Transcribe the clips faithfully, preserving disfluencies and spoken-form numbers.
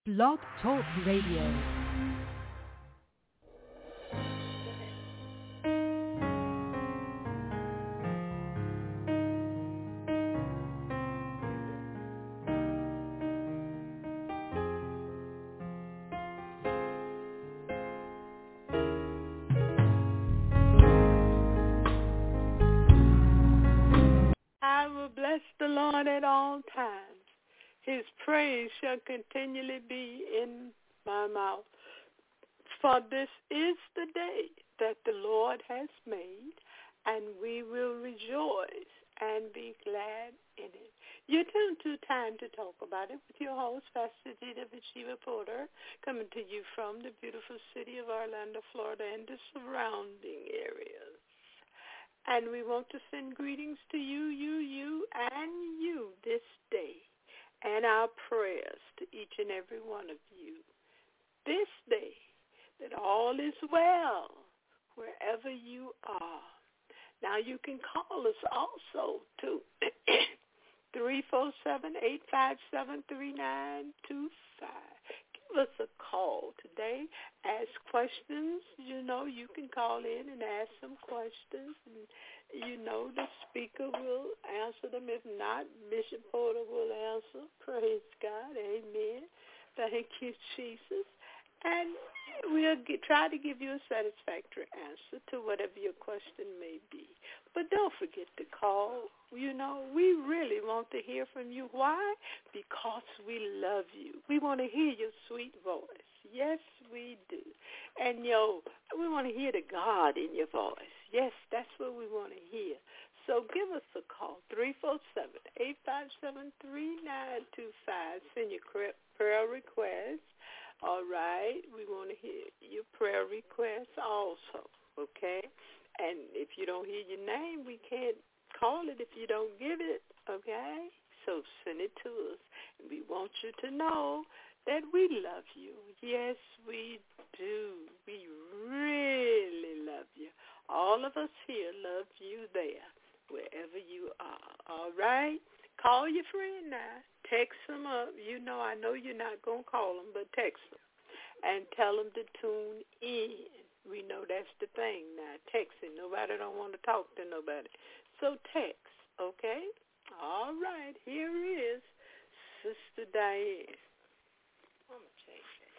Blog Talk Radio. I will bless the Lord at all times. His praise shall continually be in my mouth. For this is the day that the Lord has made, and we will rejoice and be glad in it. You're tuned to Time to Talk About It with your host, Pastor Gita Bathsheba Porter, coming to you from the beautiful city of Orlando, Florida, and the surrounding areas. And we want to send greetings to you, you, you, and you this day, and our prayers to each and every one of you this day, that all is well wherever you are. Now you can call us also to three four seven, eight five seven, three nine two five. Give us a call today. Ask questions. You know, you can call in and ask some questions. And you know the speaker will answer them. If not, Bishop Porter will answer. Praise God. Amen. Thank you, Jesus. And we'll get, try to give you a satisfactory answer to whatever your question may be. But don't forget to call. You know, we really want to hear from you. Why? Because we love you. We want to hear your sweet voice. Yes, we do. And, yo, we want to hear the God in your voice. Yes, that's what we want to hear. So give us a call, three four seven, eight five seven, three nine two five. Send your prayer requests. All right, we want to hear your prayer requests also, okay? And if you don't hear your name, we can't call it if you don't give it, okay? So send it to us. And we want you to know that we love you. Yes, we do. We really love you. All of us here love you there, wherever you are, all right? Call your friend now. Text them up. You know, I know you're not going to call them, but text them and tell them to tune in. We know that's the thing now, texting. Nobody don't want to talk to nobody. So text, okay? All right, here is Sister Diane. I'm going to change that.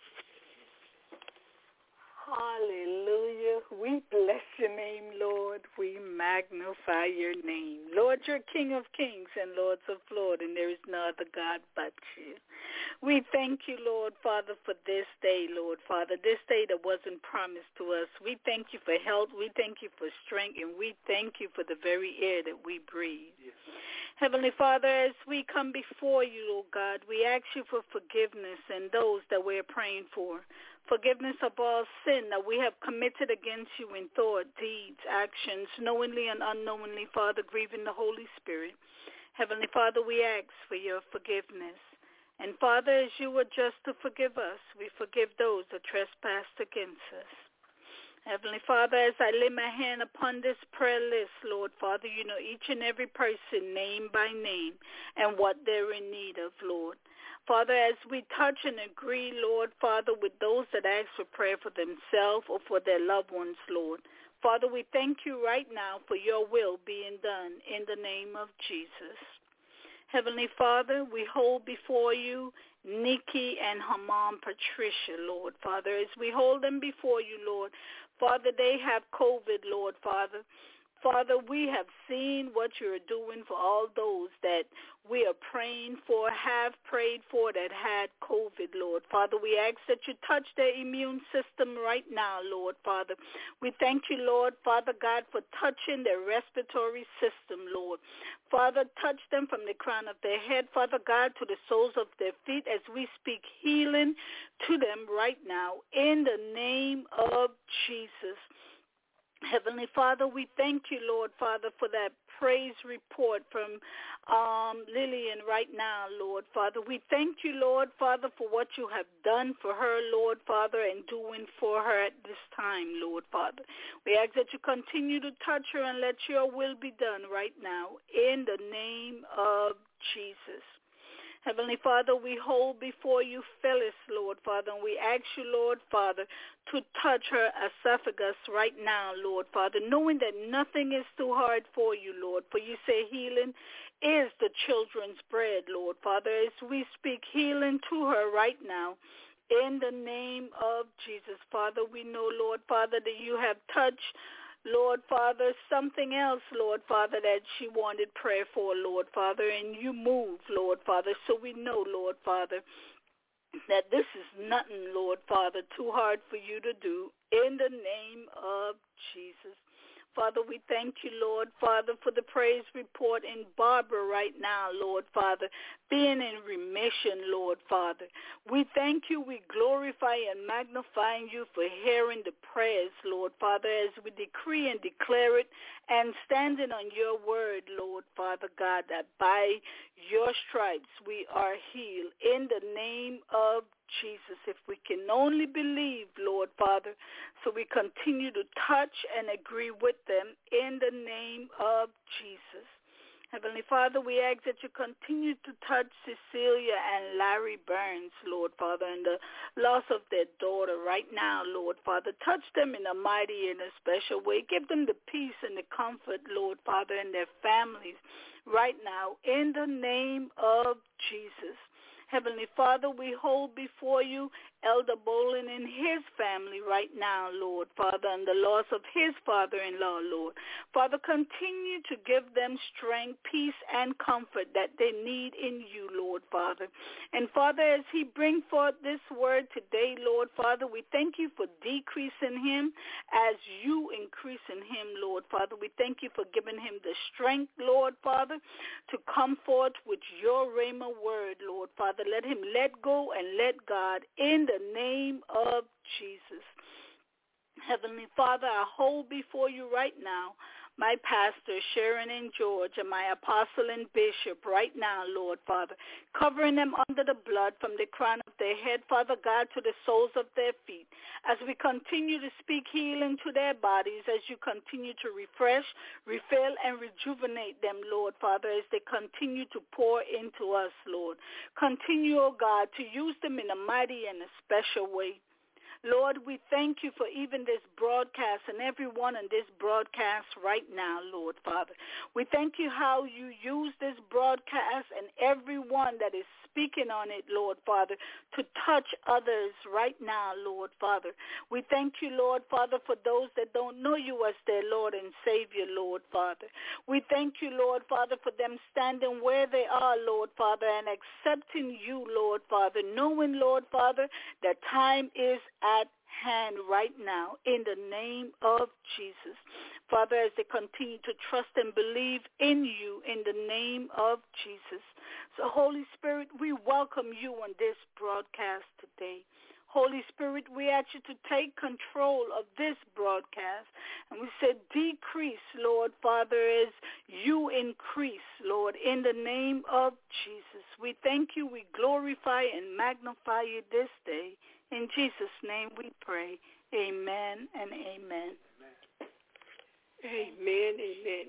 Hallelujah. We bless your name, Lord. We magnify your name. Lord, you're King of kings and Lords of lords, and there is no other God but you. We thank you, Lord, Father, for this day, Lord, Father, this day that wasn't promised to us. We thank you for health. We thank you for strength, and we thank you for the very air that we breathe. Yes. Heavenly Father, as we come before you, Lord God, we ask you for forgiveness and those that we're praying for. Forgiveness of all sin that we have committed against you in thought, deeds, actions, knowingly and unknowingly, Father, grieving the Holy Spirit. Heavenly Father, we ask for your forgiveness. And Father, as you were just to forgive us, we forgive those that trespassed against us. Heavenly Father, as I lay my hand upon this prayer list, Lord Father, you know each and every person name by name and what they're in need of, Lord. Father, as we touch and agree, Lord, Father, with those that ask for prayer for themselves or for their loved ones, Lord. Father, we thank you right now for your will being done in the name of Jesus. Heavenly Father, we hold before you Nikki and her mom, Patricia, Lord, Father. As we hold them before you, Lord, Father, they have COVID, Lord, Father. Father, we have seen what you're doing for all those that we are praying for, have prayed for, that had COVID, Lord. Father, we ask that you touch their immune system right now, Lord, Father. We thank you, Lord, Father God, for touching their respiratory system, Lord. Father, touch them from the crown of their head, Father God, to the soles of their feet as we speak healing to them right now in the name of Jesus. Heavenly Father, we thank you, Lord, Father, for that praise report from um, Lillian right now, Lord, Father. We thank you, Lord, Father, for what you have done for her, Lord, Father, and doing for her at this time, Lord, Father. We ask that you continue to touch her and let your will be done right now in the name of Jesus. Heavenly Father, we hold before you Phyllis, Lord. Lord Father, and we ask you, Lord Father, to touch her esophagus right now, Lord Father, knowing that nothing is too hard for you, Lord, for you say healing is the children's bread, Lord Father, as we speak healing to her right now. In the name of Jesus, Father, we know, Lord Father, that you have touched, Lord Father, something else, Lord Father, that she wanted prayer for, Lord Father, and you moved, Lord Father. So we know, Lord Father, that this is nothing, Lord Father, too hard for you to do. In the name of Jesus. Father, we thank you, Lord Father, for the praise report in Barbara right now, Lord Father, being in remission, Lord Father. We thank you, we glorify and magnify you for hearing the prayers, Lord Father, as we decree and declare it and standing on your word, Lord Father God, that by your stripes we are healed. In the name of Jesus, if we can only believe, Lord Father, so we continue to touch and agree with them in the name of Jesus. Heavenly Father, we ask that you continue to touch Cecilia and Larry Burns, Lord Father, and the loss of their daughter right now, Lord Father. Touch them in a mighty and a special way. Give them the peace and the comfort, Lord Father, and their families right now in the name of Jesus. Heavenly Father, we hold before you Elder Bolin and his family right now, Lord Father, and the loss of his father-in-law, Lord. Father, continue to give them strength, peace, and comfort that they need in you, Lord Father. And Father, as he brings forth this word today, Lord Father, we thank you for decreasing him as you increase in him, Lord Father. We thank you for giving him the strength, Lord Father, to come forth with your rhema word, Lord Father. Let him let go and let God in the name of Jesus. Heavenly Father, I hold before you right now my pastor, Sharon and George, and my apostle and bishop right now, Lord Father, covering them under the blood from the crown of their head, Father God, to the soles of their feet. As we continue to speak healing to their bodies, as you continue to refresh, refill, and rejuvenate them, Lord Father, as they continue to pour into us, Lord. Continue, oh God, to use them in a mighty and a special way. Lord, we thank you for even this broadcast and everyone in this broadcast right now, Lord Father. We thank you how you use this broadcast and everyone that is speaking on it, Lord Father, to touch others right now, Lord Father. We thank you, Lord Father, for those that don't know you as their Lord and Savior, Lord Father. We thank you, Lord Father, for them standing where they are, Lord Father, and accepting you, Lord Father, knowing, Lord Father, that time is at hand right now in the name of Jesus. Father, as they continue to trust and believe in you in the name of Jesus. So, Holy Spirit, we welcome you on this broadcast today. Holy Spirit, we ask you to take control of this broadcast. And we say decrease, Lord Father, as you increase, Lord, in the name of Jesus. We thank you, we glorify and magnify you this day. In Jesus' name we pray. Amen and amen. Amen, amen.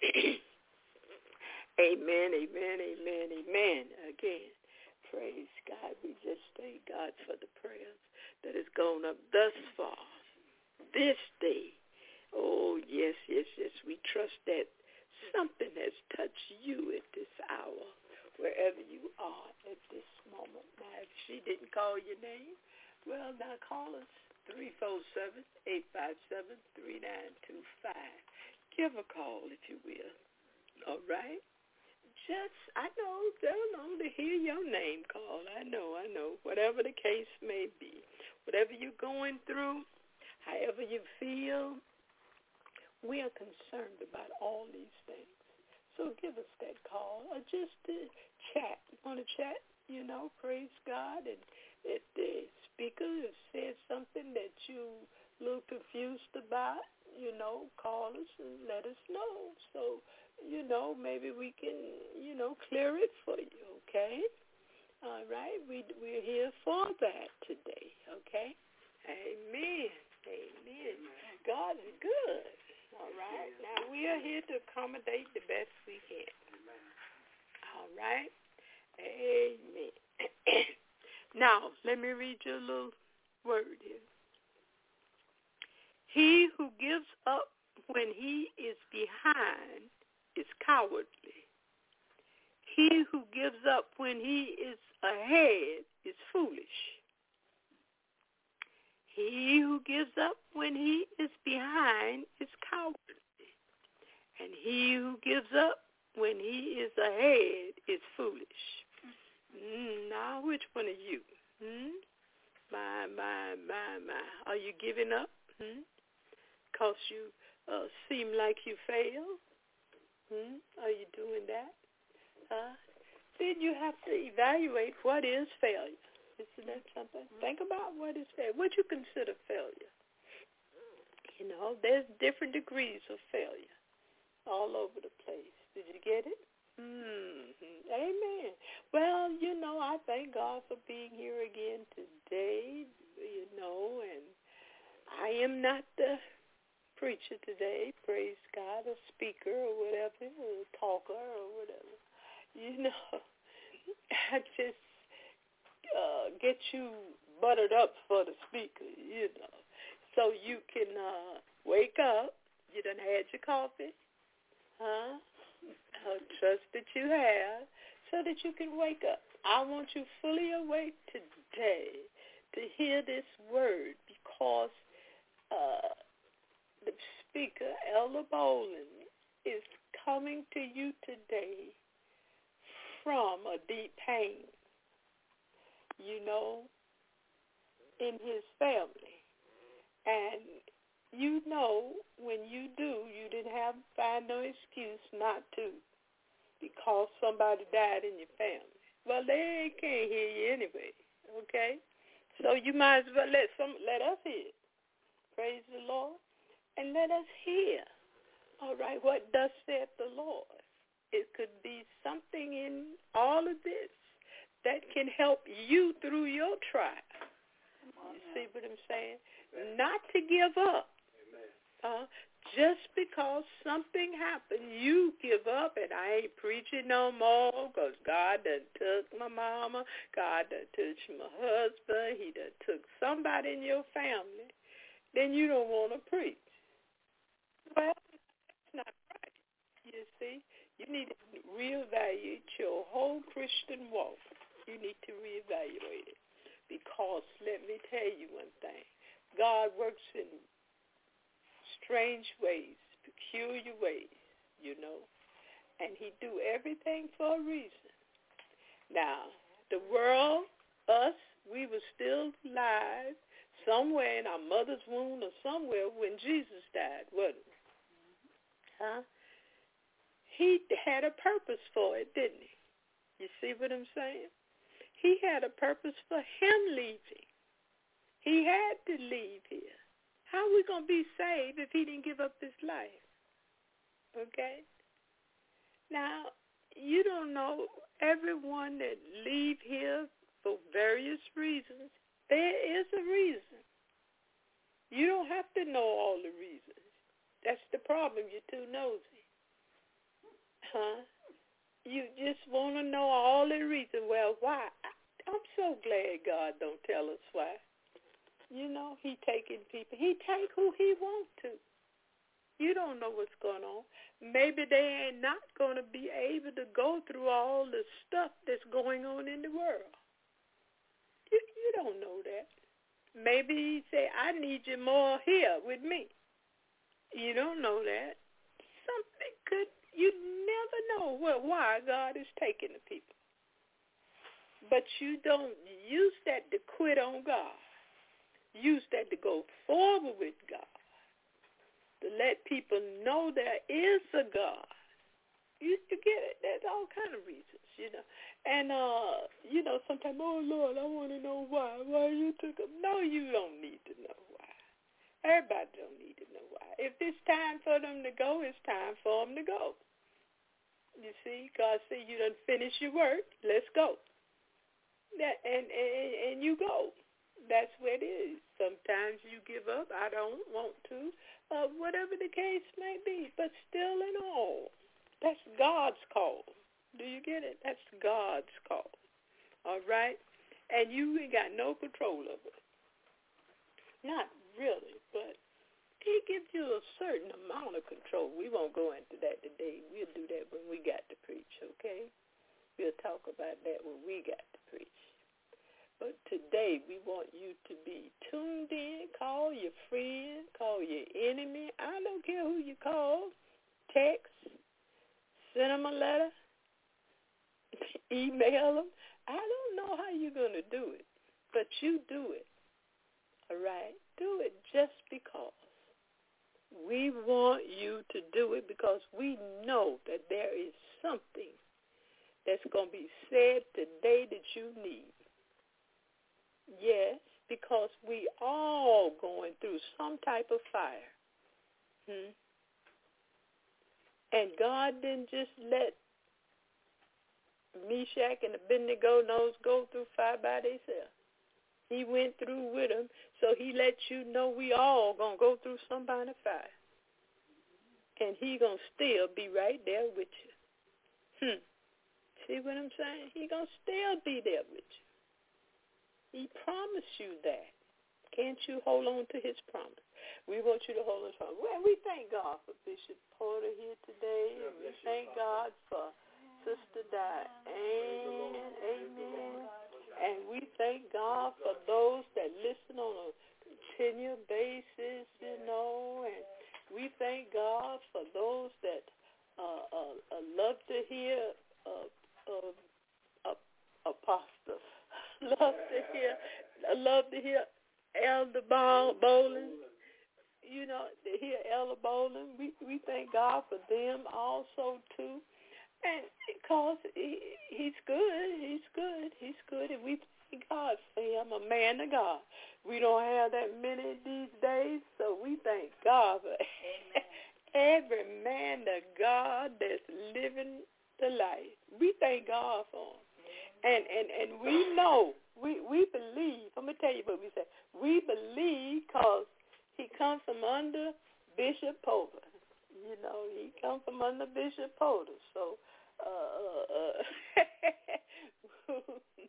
Amen, amen, amen, amen. Again, praise God. We just thank God for the prayers that has gone up thus far, this day. Oh, yes, yes, yes. We trust that something has touched you at this hour, wherever you are at this moment. Now, if she didn't call your name, well, now call us, three four seven, eight five seven, three nine two five. Give a call, if you will. All right? Just, I know, they'll long to hear your name called. I know, I know. Whatever the case may be, whatever you're going through, however you feel, we are concerned about all these things. So give us that call or just uh, chat. You want to chat? You know, praise God. And if the speaker has said something that you're a little confused about, you know, call us and let us know. So, you know, maybe we can, you know, clear it for you, okay? All right? We, we're here for that today, okay? Amen. Amen. God is good. All right? Now, we are here to accommodate the best we can. All right? Amen. Now, let me me read you a little word here. He who gives up when he is behind is cowardly. He who gives up when he is ahead is foolish. He who gives up when he is behind is cowardly. And he who gives up when he is ahead is foolish. Mm, now, which one are you? Hmm? My, my, my, my. Are you giving up? Hmm? Because you uh, seem like you failed? Hmm? Are you doing that? Huh? Then you have to evaluate what is failure. Isn't that something? Think about what is failure. What you consider failure. You know, there's different degrees of failure all over the place. Did you get it? Mm-hmm. Amen. Well, you know, I thank God for being here again today, you know, and I am not the preacher today, praise God, a speaker or whatever, or a talker or whatever. You know, I just uh, get you buttered up for the speaker, you know, so you can uh, wake up. You done had your coffee, huh? I trust that you have, so that you can wake up. I want you fully awake today to hear this word, because uh, the speaker, Elder Boland, is coming to you today from a deep pain, you know, in his family. And you know, when you do, you didn't have find no excuse not to, because somebody died in your family. Well, they can't hear you anyway, okay? So you might as well let some let us hear. Praise the Lord. And let us hear. All right, what thus saith the Lord? It could be something in all of this that can help you through your trial. You see what I'm saying? Not to give up. Uh, just because something happened, you give up, and I ain't preaching no more because God done took my mama, God done took my husband, he done took somebody in your family, then you don't want to preach. Well, that's not right. You see, you need to reevaluate your whole Christian walk. You need to reevaluate it, because let me tell you one thing. God works in strange ways, peculiar ways, you know, and he do everything for a reason. Now, the world, us, we were still alive somewhere in our mother's womb or somewhere when Jesus died, wasn't it? Huh? He had a purpose for it, didn't he? You see what I'm saying? He had a purpose for him leaving. He had to leave here. How are we going to be saved if he didn't give up his life? Okay? Now, you don't know everyone that leave here for various reasons. There is a reason. You don't have to know all the reasons. That's the problem. You're too nosy. Huh? You just want to know all the reasons. Well, why? I'm so glad God don't tell us why. You know, he taking people. He take who he want to. You don't know what's going on. Maybe they ain't not going to be able to go through all the stuff that's going on in the world. You, you don't know that. Maybe he say, I need you more here with me. You don't know that. Something could, you never know what, why God is taking the people. But you don't use that to quit on God. Use that to go forward with God, to let people know there is a God. You, you get it? There's all kind of reasons, you know. And, uh, you know, sometimes, oh, Lord, I want to know why. Why you took them? No, you don't need to know why. Everybody don't need to know why. If it's time for them to go, it's time for them to go. You see, God said, you done finished your work. Let's go. That, and, and, and you go. That's what it is. Sometimes you give up. I don't want to. Uh, whatever the case may be. But still in all, that's God's call. Do you get it? That's God's call. All right? and you ain't got no control of it. Not really, but he gives you a certain amount of control. We won't go into that today. We'll do that when we got to preach, okay? We'll talk about that when we got to preach. But today we want you to be tuned in. Call your friend. Call your enemy. I don't care who you call. Text. Send them a letter. Email them. I don't know how you're going to do it, but you do it. All right? Do it just because. We want you to do it because we know that there is something that's going to be said today that you need. Yes, because we all going through some type of fire. Hmm? And God didn't just let Meshach and Abednego those go through fire by themselves. He went through with them, so he let you know we all going to go through some kind of fire. And he going to still be right there with you. Hmm. See what I'm saying? He going to still be there with you. He promised you that. Can't you hold on to his promise? We want you to hold on to him. Well, we thank God for Bishop Porter here today. And we thank God for Sister Diane. Amen. And we thank God for those that listen on a continual basis, you know. And we thank God for those that uh, uh, uh, love to hear uh, uh, uh, apostles. Love to hear, love to hear Elder Bowling. You know, to hear Elder Bowling. We we thank God for them also too, and because he, he's good, he's good, he's good, and we thank God for him, a man of God. We don't have that many these days, so we thank God for every man of God that's living the life. We thank God for him. And, and and we know, we, we believe, I'm going to tell you what we say. We believe because he comes from under Bishop Porter. You know, he comes from under Bishop Porter. So uh, uh,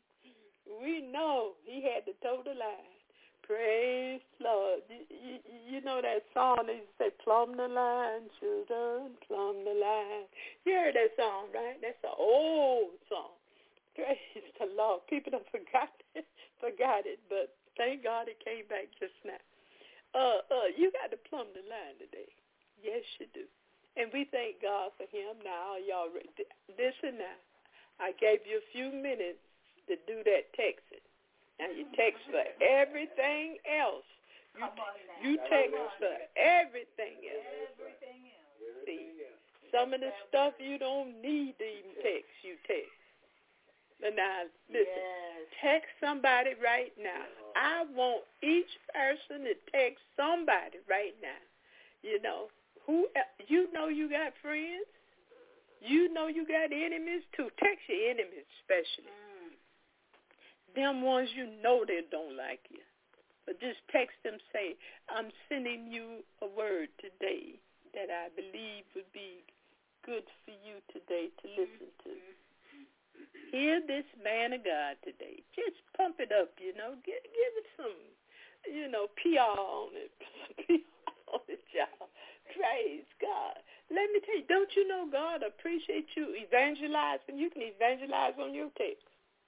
we know he had to toe the line. Praise Lord. You, you, you know that song they say, plumb the line, children, plumb the line. You heard that song, right? That's an old song. Praise the Lord. People have forgot it, forgot it, but thank God it came back just now. Uh, uh, you got to plumb the line today. Yes, you do. And we thank God for him. Now, y'all, listen now. I gave you a few minutes to do that texting. Now, you text for everything else. You, you text for everything else. See, some of the stuff you don't need to even text, you text. But now, listen, yes. Text somebody right now. I want each person to text somebody right now. You know, who you know you got friends. You know you got enemies too. Text your enemies especially. Mm. Them ones you know they don't like you. But just text them, say, I'm sending you a word today that I believe would be good for you today to listen to. Hear this man of God today. Just pump it up, you know. Give, give it some, you know, P R on it. P R on it, y'all. Praise God. Let me tell you, don't you know God appreciates you evangelizing? You can evangelize on your text.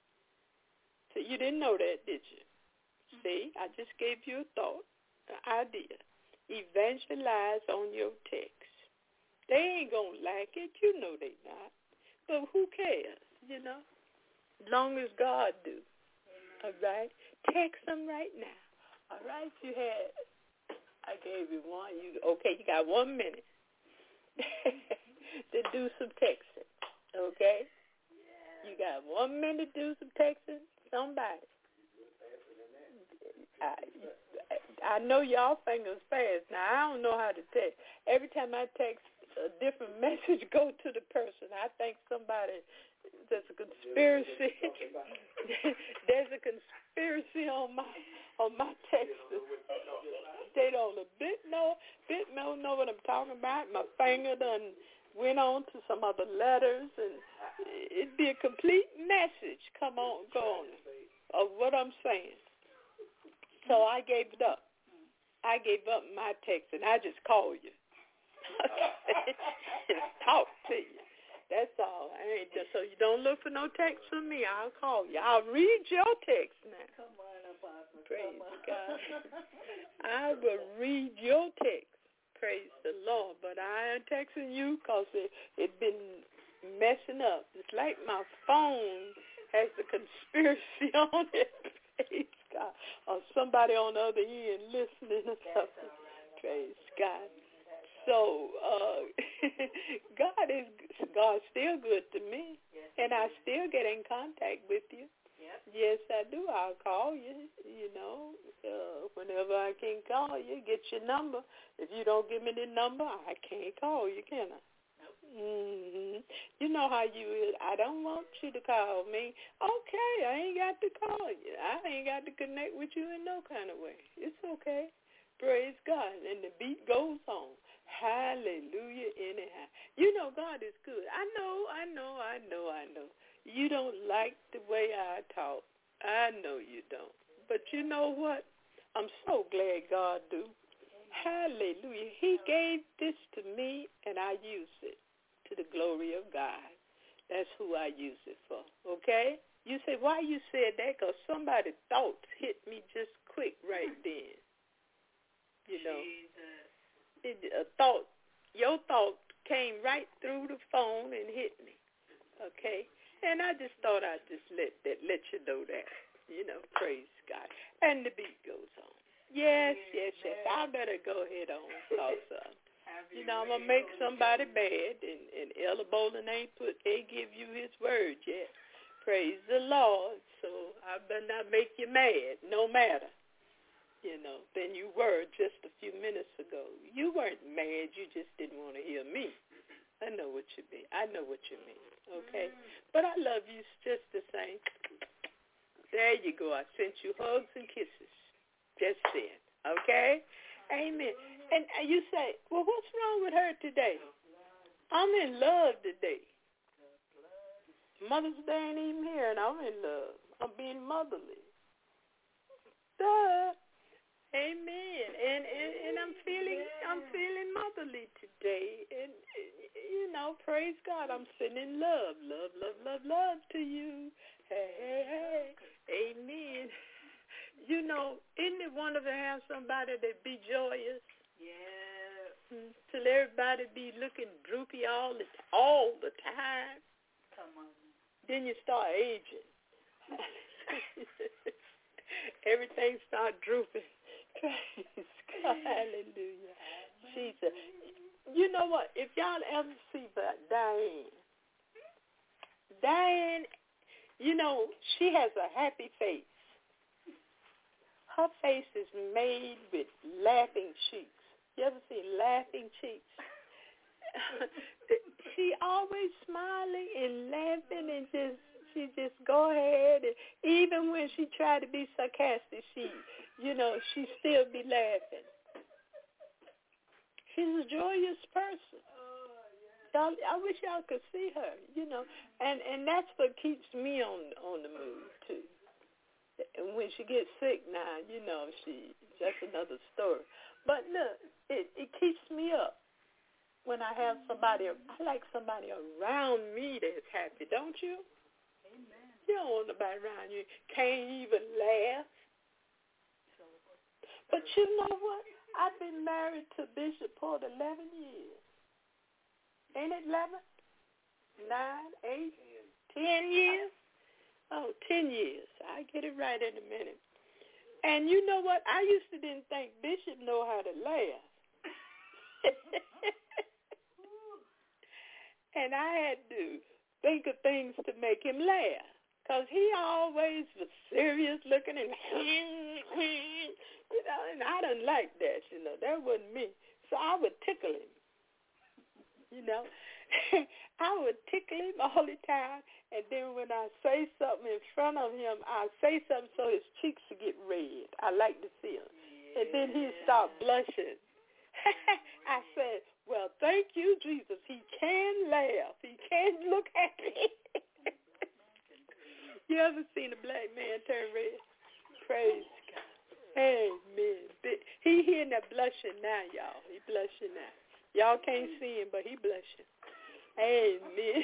So you didn't know that, did you? See, I just gave you a thought, an idea. Evangelize on your text. They ain't going to like it. You know they not. But who cares, you know? As long as God do. All right? Text them right now. All right? You had, I gave you one. You Okay, you got one minute to do some texting. Okay? You got one minute to do some texting. Somebody. I, I know y'all fingers fast. Now, I don't know how to text. Every time I text, a different message go to the person. I think somebody, there's a conspiracy. There's a conspiracy on my on my text. They don't a bit know, bit don't know what I'm talking about. My finger done went on to some other letters, and it'd be a complete message. Come on, go on. of what I'm saying. So I gave it up. I gave up my text, and I just called you. Just talk to you. That's all. I ain't just, so you don't look for no text from me. I'll call you. I'll read your text now. Come on, Apostle. Praise Come on. God. I will read your text. Praise the Lord. But I ain't texting you because it it been messing up. It's like my phone has the conspiracy on it. Praise God. Or somebody on the other end listening or something. Right. Praise God. So uh, God is God's still good to me, yes, and I still get in contact with you. Yep. Yes, I do. I'll call you. You know, uh, whenever I can call you, get your number. If you don't give me the number, I can't call you, can I? Nope. Mm-hmm. You know how you is. I don't want you to call me. Okay, I ain't got to call you. I ain't got to connect with you in no kind of way. It's okay. Praise God. And the beat goes on. Hallelujah anyhow. You know God is good. I know, I know, I know, I know. You don't like the way I talk. I know you don't. But you know what? I'm so glad God do. Hallelujah. He gave this to me, and I use it to the glory of God. That's who I use it for, okay? You say, why you said that? Because somebody's thoughts hit me just quick right then. You know. Jesus. It, a thought, your thought came right through the phone and hit me, okay? And I just thought I'd just let that, let you know that, you know, praise God. And the beat goes on. Yes, yes, yes. I better go ahead on, cause, uh, you know, I'm going to make somebody bad, and, and Ella Bolin ain't put, they give you his word yet. Praise the Lord. So I better not make you mad, no matter. You know, than you were just a few minutes ago. You weren't mad. You just didn't want to hear me. I know what you mean. I know what you mean, okay? Mm. But I love you just the same. There you go. I sent you hugs and kisses just then, okay? Amen. And you say, well, what's wrong with her today? I'm in love today. Mother's Day ain't even here, and I'm in love. I'm being motherly. Duh. Amen. And, and and I'm feeling I'm feeling motherly today. And you know, praise God, I'm sending love, love, love, love, love to you. Hey, hey, hey. Amen. You know, isn't it wonderful to have somebody that be joyous? Yeah. Till everybody be looking droopy all the all the time. Come on. Then you start aging. Everything start drooping. Praise God. Hallelujah. Jesus. You know what? If y'all ever see Diane, Diane, you know, she has a happy face. Her face is made with laughing cheeks. You ever see laughing cheeks? She always smiling and laughing and just, she just go ahead. And even when she tried to be sarcastic, she, you know, she still be laughing. She's a joyous person. Y'all, I wish y'all could see her, you know. And and that's what keeps me on on the move, too. And when she gets sick now, you know, she that's another story. But look, it, it keeps me up when I have somebody, I like somebody around me that's happy, don't you? Amen. You don't want nobody around you can't even laugh. But you know what? I've been married to Bishop for eleven years. Ain't it eleven? Nine, eight, ten years? Oh, ten years. I get it right in a minute. And you know what? I used to didn't think Bishop know how to laugh. And I had to think of things to make him laugh. Because he always was serious looking and, you know, and I didn't like that, you know. That wasn't me. So I would tickle him, you know. I would tickle him all the time. And then when I say something in front of him, I say something so his cheeks would get red. I like to see him. Yeah. And then he'd start blushing. I said, well, thank you, Jesus. He can laugh. He can look happy. You ever seen a black man turn red? Praise God. Amen. He hearing that blushing now, y'all. He blushing now. Y'all can't see him, but he blushing. Amen.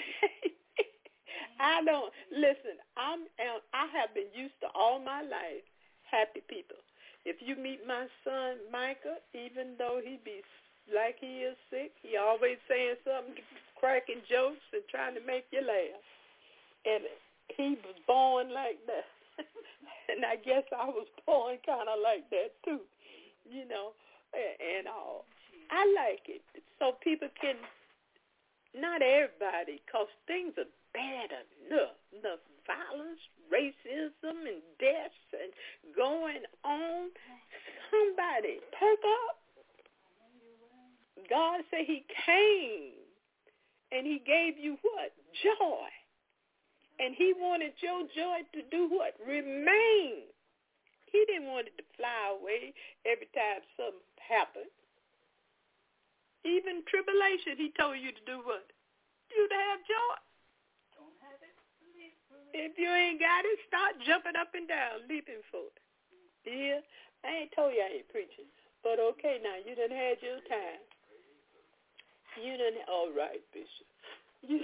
I don't, listen, I'm, I have been used to all my life happy people. If you meet my son, Micah, even though he be like he is sick, he always saying something, cracking jokes and trying to make you laugh. And he was born like that. And I guess I was born kind of like that too, you know, and all. I like it. So people can, not everybody, because things are bad enough. Enough violence, racism, and deaths, and going on. Somebody perk up. God said he came, and he gave you what? Joy. And he wanted your joy to do what? Remain. He didn't want it to fly away every time something happened. Even tribulation, he told you to do what? You to have joy. Don't have it. If you ain't got it, start jumping up and down, leaping for it. Yeah, I ain't told you I ain't preaching. But okay, now, you done had your time. You done, all right, Bishop. You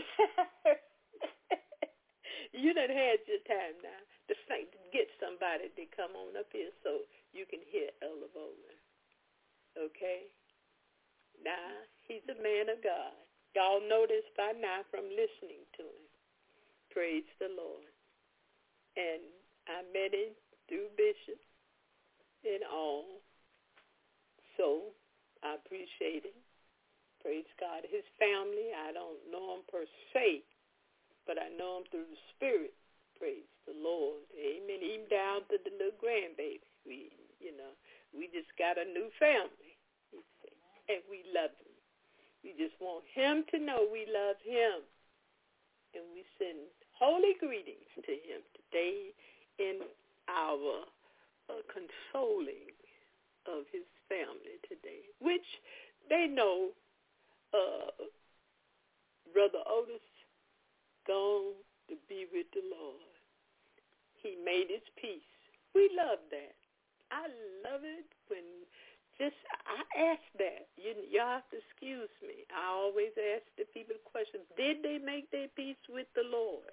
You done had your time now to get somebody to come on up here so you can hear Elder Bowman. Okay? Now, he's a man of God. Y'all know this by now from listening to him. Praise the Lord. And I met him through Bishop and all. So I appreciate him. Praise God. His family, I don't know him per se, but I know him through the Spirit. Praise the Lord. Amen. Even down to the little grandbaby. We, you know, we just got a new family. And we love him. We just want him to know we love him. And we send holy greetings to him today in our uh, consoling of his family today, which they know uh, Brother Otis gone to be with the Lord. He made his peace. We love that. I love it when just, I ask that. You, y'all have to excuse me. I always ask the people the question, did they make their peace with the Lord?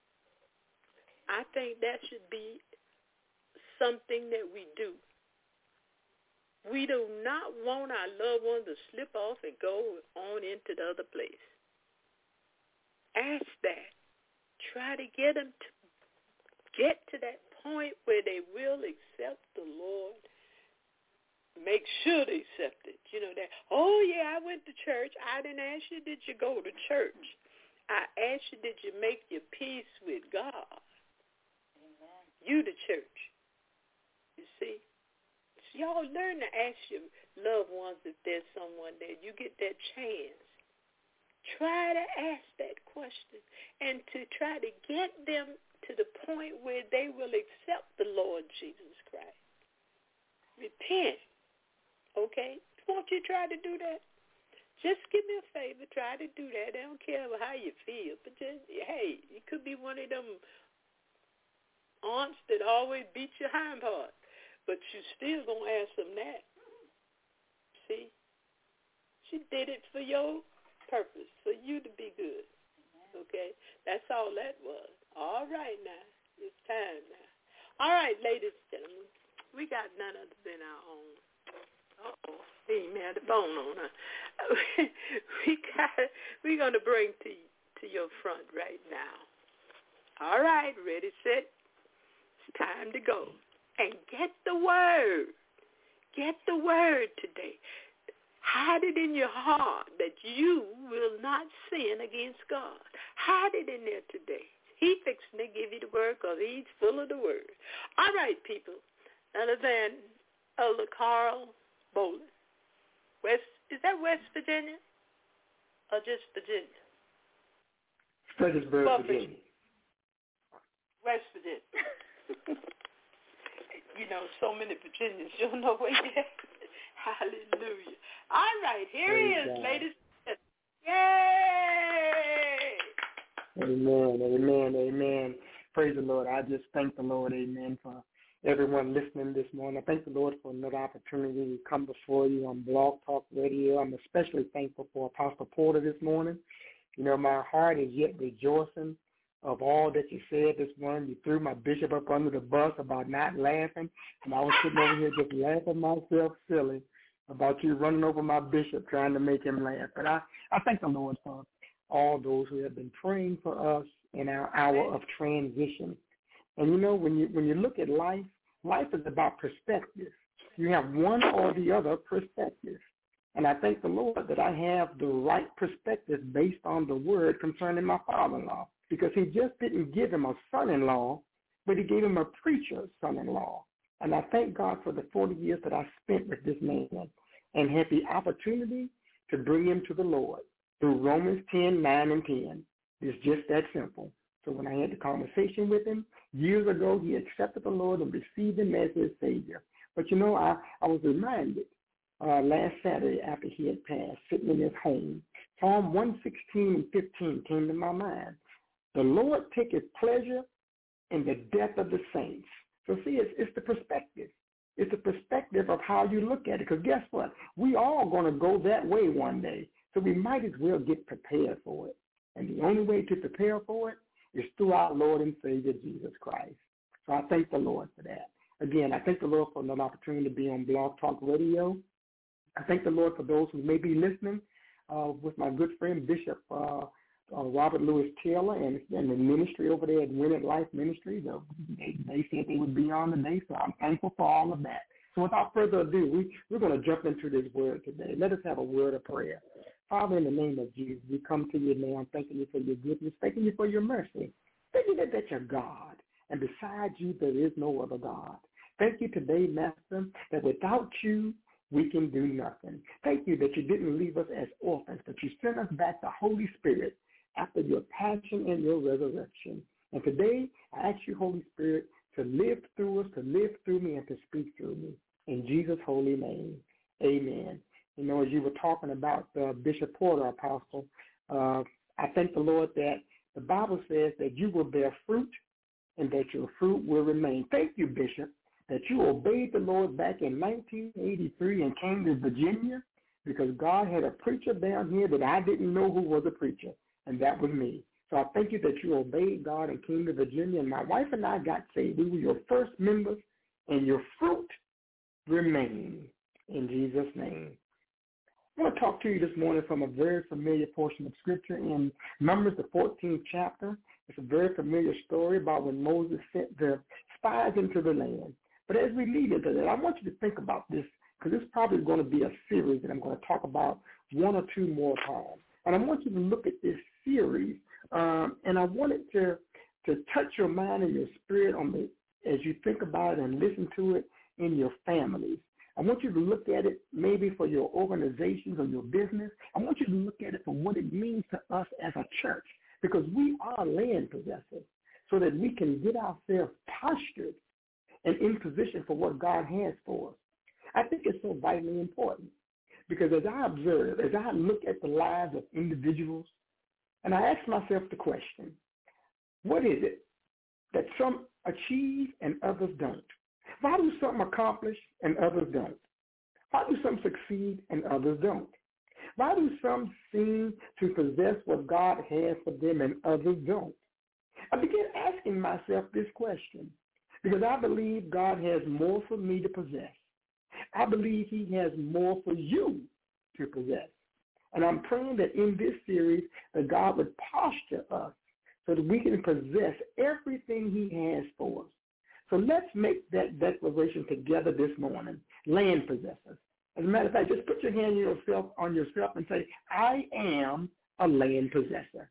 I think that should be something that we do. We do not want our loved ones to slip off and go on into the other place. Ask that. Try to get them to get to that point where they will accept the Lord. Make sure they accept it. You know that, oh, yeah, I went to church. I didn't ask you, did you go to church? I asked you, did you make your peace with God? Amen. You the church. You see? So y'all learn to ask your loved ones if there's someone there. You get that chance. Try to ask that question and to try to get them to the point where they will accept the Lord Jesus Christ. Repent. Okay? Won't you try to do that? Just give me a favor. Try to do that. I don't care how you feel. But just, hey, it could be one of them aunts that always beat your hind part. But you still going to ask them that. See? She did it for your purpose, for you to be good. Okay? That's all that was. All right now. It's time now. All right, ladies and gentlemen. We got none other than our own. Uh-oh. Amen. The bone on her. we got, we're going to bring to, to your front right now. All right. Ready, set. It's time to go. And get the word. Get the word today. Hide it in your heart that you will not sin against God. Hide it in there today. He fixing to give you the word because he's full of the word. All right, people. Other than Elder Carl Bolin. West, is that West Virginia or just Virginia? Fredericksburg, Virginia. West Virginia. You know, so many Virginians. You don't know where you're at. Hallelujah. All right, here Praise he is, God. ladies and gentlemen. Yay! Amen, amen, amen. Praise the Lord. I just thank the Lord, amen, for everyone listening this morning. I thank the Lord for another opportunity to come before you on Blog Talk Radio. I'm especially thankful for Apostle Porter this morning. You know, my heart is yet rejoicing of all that you said this morning. You threw my bishop up under the bus about not laughing, and I was sitting over here just laughing myself silly about you running over my bishop trying to make him laugh. But I, I thank the Lord for all those who have been praying for us in our hour of transition. And, you know, when you when you look at life, life is about perspective. You have one or the other perspective. And I thank the Lord that I have the right perspective based on the word concerning my father-in-law, because he just didn't give him a son-in-law, but he gave him a preacher's son-in-law. And I thank God for the forty years that I spent with this man and had the opportunity to bring him to the Lord through Romans ten, nine, and ten. It's just that simple. So when I had the conversation with him years ago, he accepted the Lord and received him as his Savior. But, you know, I, I was reminded uh, last Saturday after he had passed, sitting in his home, Psalm one sixteen and fifteen came to my mind. The Lord taketh pleasure in the death of the saints. So see, it's, it's the perspective. It's the perspective of how you look at it. Because guess what? We all going to go that way one day. So we might as well get prepared for it. And the only way to prepare for it is through our Lord and Savior, Jesus Christ. So I thank the Lord for that. Again, I thank the Lord for another opportunity to be on Blog Talk Radio. I thank the Lord for those who may be listening uh, with my good friend, Bishop uh, uh, Robert Lewis Taylor, and, and the ministry over there at Win It Life Ministry. The, they, they said they would be on today, so I'm thankful for all of that. So without further ado, we, we're going to jump into this word today. Let us have a word of prayer. Father, in the name of Jesus, we come to you now. I'm thanking you for your goodness, thanking you for your mercy. Thank you that, that you're God, and besides you, there is no other God. Thank you today, Master, that without you, we can do nothing. Thank you that you didn't leave us as orphans, but you sent us back the Holy Spirit after your passion and your resurrection. And today, I ask you, Holy Spirit, to live through us, to live through me, and to speak through me. In Jesus' holy name, amen. You know, as you were talking about uh, Bishop Porter, Apostle, uh, I thank the Lord that the Bible says that you will bear fruit and that your fruit will remain. Thank you, Bishop, that you obeyed the Lord back in nineteen eighty-three and came to Virginia, because God had a preacher down here that I didn't know who was a preacher, and that was me. So I thank you that you obeyed God and came to Virginia, and my wife and I got saved. We were your first members, and your fruit remain in Jesus' name. I want to talk to you this morning from a very familiar portion of Scripture in Numbers, the fourteenth chapter. It's a very familiar story about when Moses sent the spies into the land. But as we lead into that, I want you to think about this, because this is probably going to be a series that I'm going to talk about one or two more times. And I want you to look at this series, um, and I want it to, to touch your mind and your spirit on the, as you think about it and listen to it in your families. I want you to look at it maybe for your organizations or your business. I want you to look at it for what it means to us as a church, because we are land possessors, so that we can get ourselves postured and in position for what God has for us. I think it's so vitally important, because as I observe, as I look at the lives of individuals, and I ask myself the question, what is it that some achieve and others don't? Why do some accomplish and others don't? Why do some succeed and others don't? Why do some seem to possess what God has for them and others don't? I began asking myself this question because I believe God has more for me to possess. I believe he has more for you to possess. And I'm praying that in this series that God would posture us so that we can possess everything he has for us. So let's make that declaration together this morning, land possessors. As a matter of fact, just put your hand yourself on yourself and say, I am a land possessor.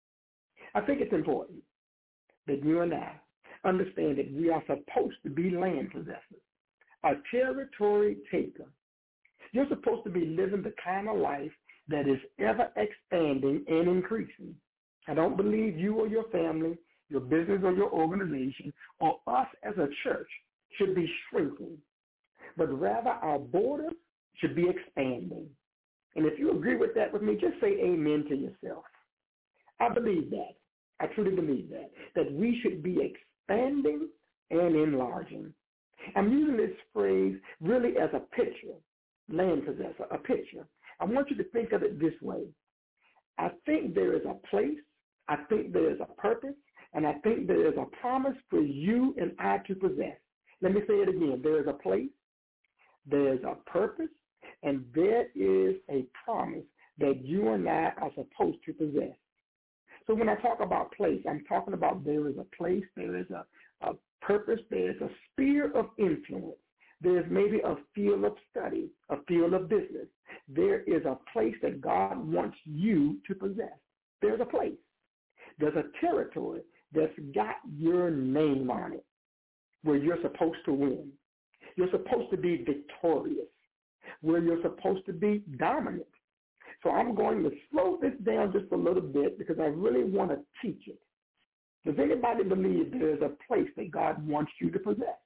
I think it's important that you and I understand that we are supposed to be land possessors, a territory taker. You're supposed to be living the kind of life that is ever expanding and increasing. I don't believe you or your family, your business or your organization, or us as a church should be shrinking, but rather our borders should be expanding. And if you agree with that with me, just say amen to yourself. I believe that. I truly believe that, that we should be expanding and enlarging. I'm using this phrase really as a picture, land possessor, a picture. I want you to think of it this way. I think there is a place, I think there is a purpose, and I think there is a promise for you and I to possess. Let me say it again. There is a place, there is a purpose, and there is a promise that you and I are supposed to possess. So when I talk about place, I'm talking about there is a place, there is a, a purpose, there is a sphere of influence. There is maybe a field of study, a field of business. There is a place that God wants you to possess. There's a place. There's a territory that's got your name on it where you're supposed to win. You're supposed to be victorious, where you're supposed to be dominant. So I'm going to slow this down just a little bit because I really want to teach it. Does anybody believe there's a place that God wants you to possess?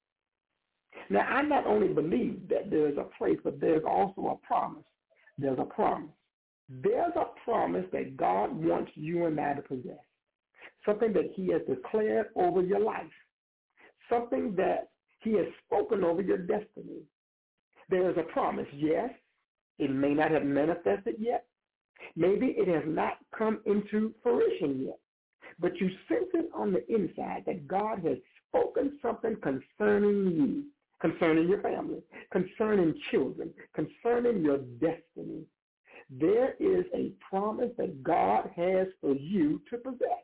Now, I not only believe that there's a place, but there's also a promise. There's a promise. There's a promise that God wants you and I to possess, something that he has declared over your life, something that he has spoken over your destiny. There is a promise, yes. It may not have manifested yet. Maybe it has not come into fruition yet. But you sense it on the inside that God has spoken something concerning you, concerning your family, concerning children, concerning your destiny. There is a promise that God has for you to possess.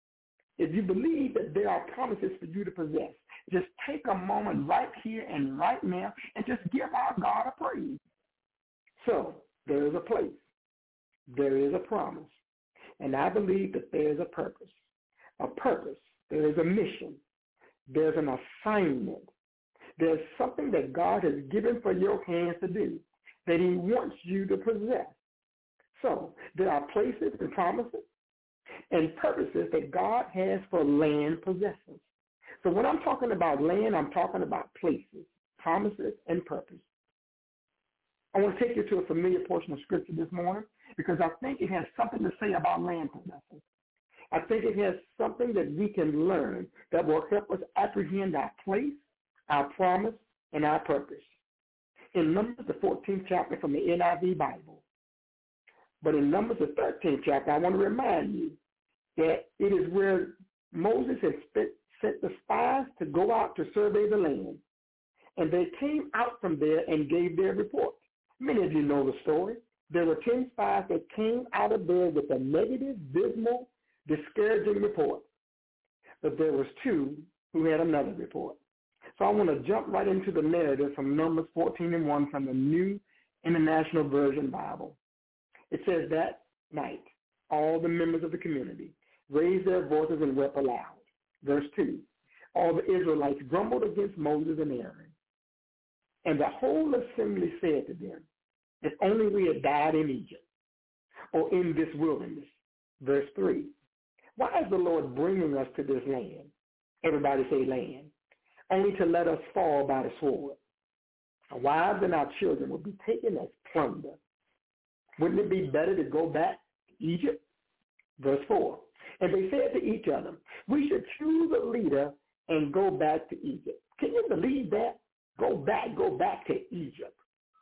If you believe that there are promises for you to possess, just take a moment right here and right now and just give our God a praise. So there is a place. There is a promise. And I believe that there is a purpose. A purpose. There is a mission. There's an assignment. There's something that God has given for your hands to do that he wants you to possess. So there are places and promises and purposes that God has for land possessors. So when I'm talking about land, I'm talking about places, promises, and purpose. I want to take you to a familiar portion of Scripture this morning because I think it has something to say about land possessors. I think it has something that we can learn that will help us apprehend our place, our promise, and our purpose. In Numbers, the fourteenth chapter from the N I V Bible, but in Numbers, the thirteenth chapter, I want to remind you that it is where Moses had sent the spies to go out to survey the land, and they came out from there and gave their report. Many of you know the story. There were ten spies that came out of there with a negative, dismal, discouraging report. But there was two who had another report. So I want to jump right into the narrative from Numbers fourteen and one from the New International Version Bible. It says that night, all the members of the community raised their voices and wept aloud. Verse two, all the Israelites grumbled against Moses and Aaron. And the whole assembly said to them, if only we had died in Egypt or in this wilderness. Verse three, why is the Lord bringing us to this land? Everybody say land. Only to let us fall by the sword. Our wives and our children will be taken as plunder. Wouldn't it be better to go back to Egypt? Verse four, and they said to each other, we should choose a leader and go back to Egypt. Can you believe that? Go back, go back to Egypt.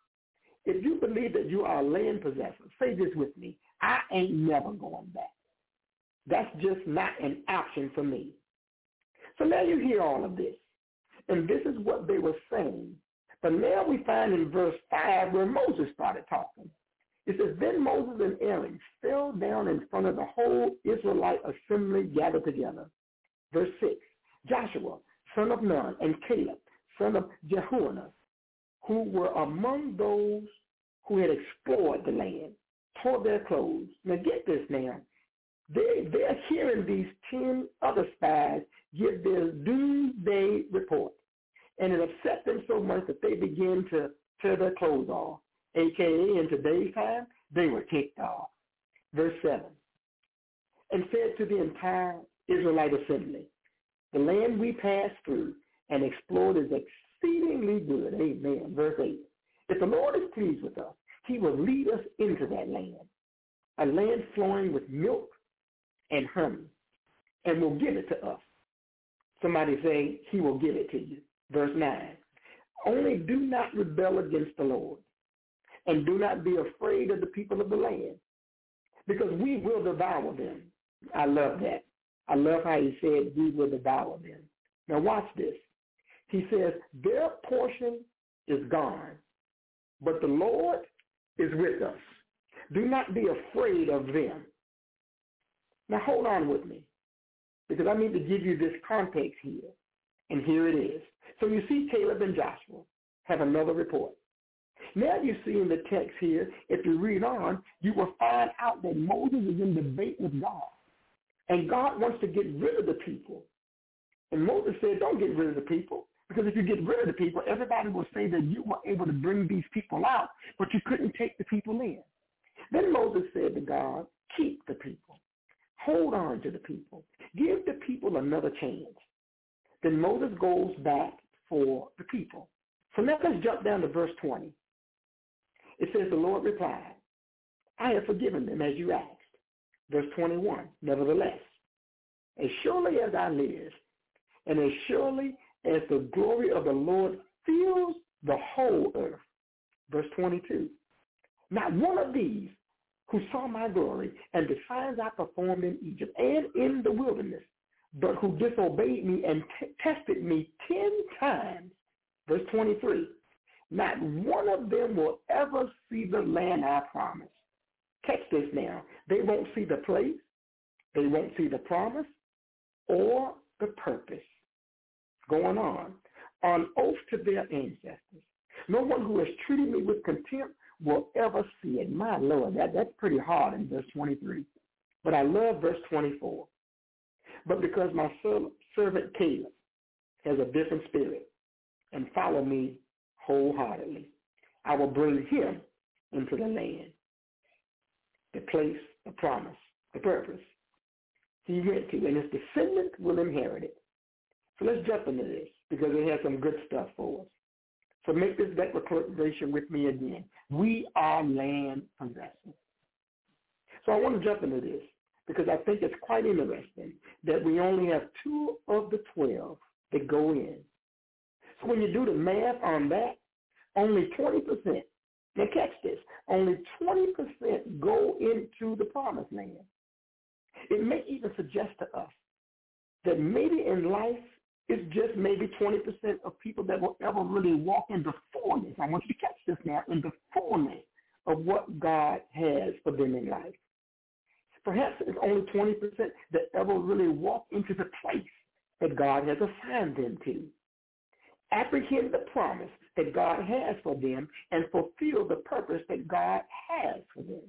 If you believe that you are a land possessor, say this with me. I ain't never going back. That's just not an option for me. So now you hear all of this. And this is what they were saying. But now we find in verse five where Moses started talking. It says, then Moses and Aaron fell down in front of the whole Israelite assembly gathered together. Verse six, Joshua, son of Nun, and Caleb, son of Jehunah, who were among those who had explored the land, tore their clothes. Now get this now. They, they're hearing these ten other spies give their doomsday report. And it upset them so much that they began to tear their clothes off, a k a in today's time, they were kicked off. Verse seven, and said to the entire Israelite assembly, the land we passed through and explored is exceedingly good. Amen. Verse eight, if the Lord is pleased with us, he will lead us into that land, a land flowing with milk and honey, and will give it to us. Somebody say, he will give it to you. Verse nine. Only do not rebel against the Lord, and do not be afraid of the people of the land, because we will devour them. I love that. I love how he said we will devour them. Now watch this. He says, their portion is gone, but the Lord is with us. Do not be afraid of them. Now hold on with me, because I need to give you this context here, and here it is. So you see Caleb and Joshua have another report. Now you see in the text here, if you read on, you will find out that Moses is in debate with God. And God wants to get rid of the people. And Moses said, don't get rid of the people, because if you get rid of the people, everybody will say that you were able to bring these people out, but you couldn't take the people in. Then Moses said to God, keep the people. Hold on to the people. Give the people another chance. Then Moses goes back for the people. So now let's jump down to verse twenty. It says, the Lord replied, I have forgiven them as you asked. Verse twenty-one, nevertheless, as surely as I live, and as surely as the glory of the Lord fills the whole earth. Verse twenty-two, not one of these who saw my glory and the signs I performed in Egypt and in the wilderness, but who disobeyed me and t- tested me ten times. Verse twenty-three, not one of them will ever see the land I promised. Catch this now. They won't see the place, they won't see the promise, or the purpose. Going on, on oath to their ancestors. No one who has treated me with contempt will ever see it. My Lord, that, that's pretty hard in verse twenty-three. But I love verse twenty-four. But because my servant Caleb has a different spirit and follow me wholeheartedly, I will bring him into the land, the place, the promise, the purpose he went to, and his descendants will inherit it. So let's jump into this, because it has some good stuff for us. So make this declaration with me again. We are land possessors. So I want to jump into this, because I think it's quite interesting that we only have two of the twelve that go in. So when you do the math on that, only twenty percent, now catch this, only twenty percent go into the promised land. It may even suggest to us that maybe in life it's just maybe twenty percent of people that will ever really walk in the fullness. I want you to catch this now, in the fullness of what God has for them in life. Perhaps it's only twenty percent that ever really walk into the place that God has assigned them to, apprehend the promise that God has for them, and fulfill the purpose that God has for them.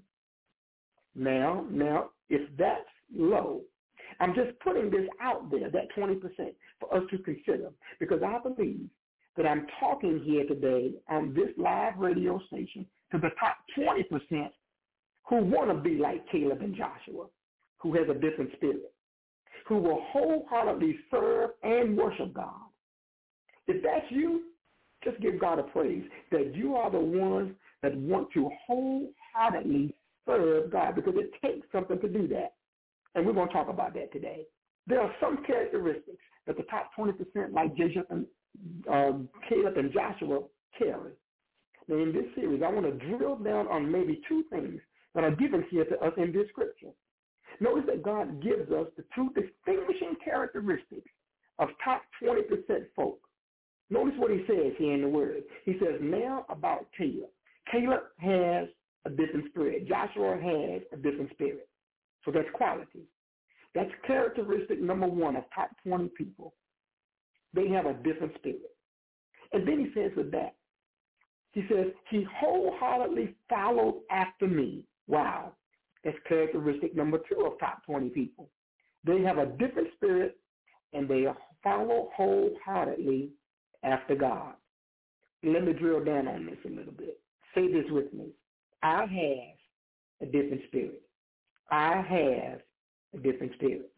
Now, now, if that's low, I'm just putting this out there, that twenty percent, for us to consider, because I believe that I'm talking here today on this live radio station to the top twenty percent who want to be like Caleb and Joshua, who has a different spirit, who will wholeheartedly serve and worship God. If that's you, just give God a praise that you are the ones that want to wholeheartedly serve God, because it takes something to do that. And we're going to talk about that today. There are some characteristics that the top twenty percent, like Jacob and um, Caleb and Joshua, carry. Now, in this series, I want to drill down on maybe two things that are given here to us in this scripture. Notice that God gives us the two distinguishing characteristics of top twenty percent folk. Notice what he says here in the word. He says, now about Caleb. Caleb has a different spirit. Joshua has a different spirit. So that's quality. That's characteristic number one of top twenty people. They have a different spirit. And then he says with that, he says, he wholeheartedly followed after me. Wow. That's characteristic number two of top twenty people. They have a different spirit, and they follow wholeheartedly after God. Let me drill down on this a little bit. Say this with me. I have a different spirit. I have a different spirit.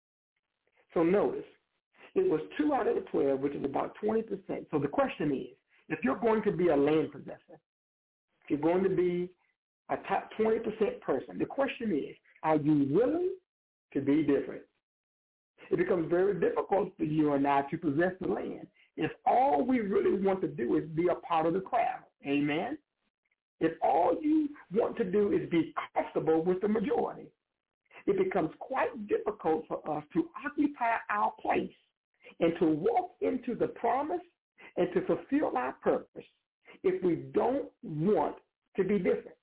So notice, it was two out of the twelve, which is about twenty percent. So the question is, if you're going to be a land possessor, if you're going to be a top twenty percent person, the question is, are you willing to be different? It becomes very difficult for you and I to possess the land if all we really want to do is be a part of the crowd. Amen? If all you want to do is be comfortable with the majority, it becomes quite difficult for us to occupy our place and to walk into the promise and to fulfill our purpose if we don't want to be different.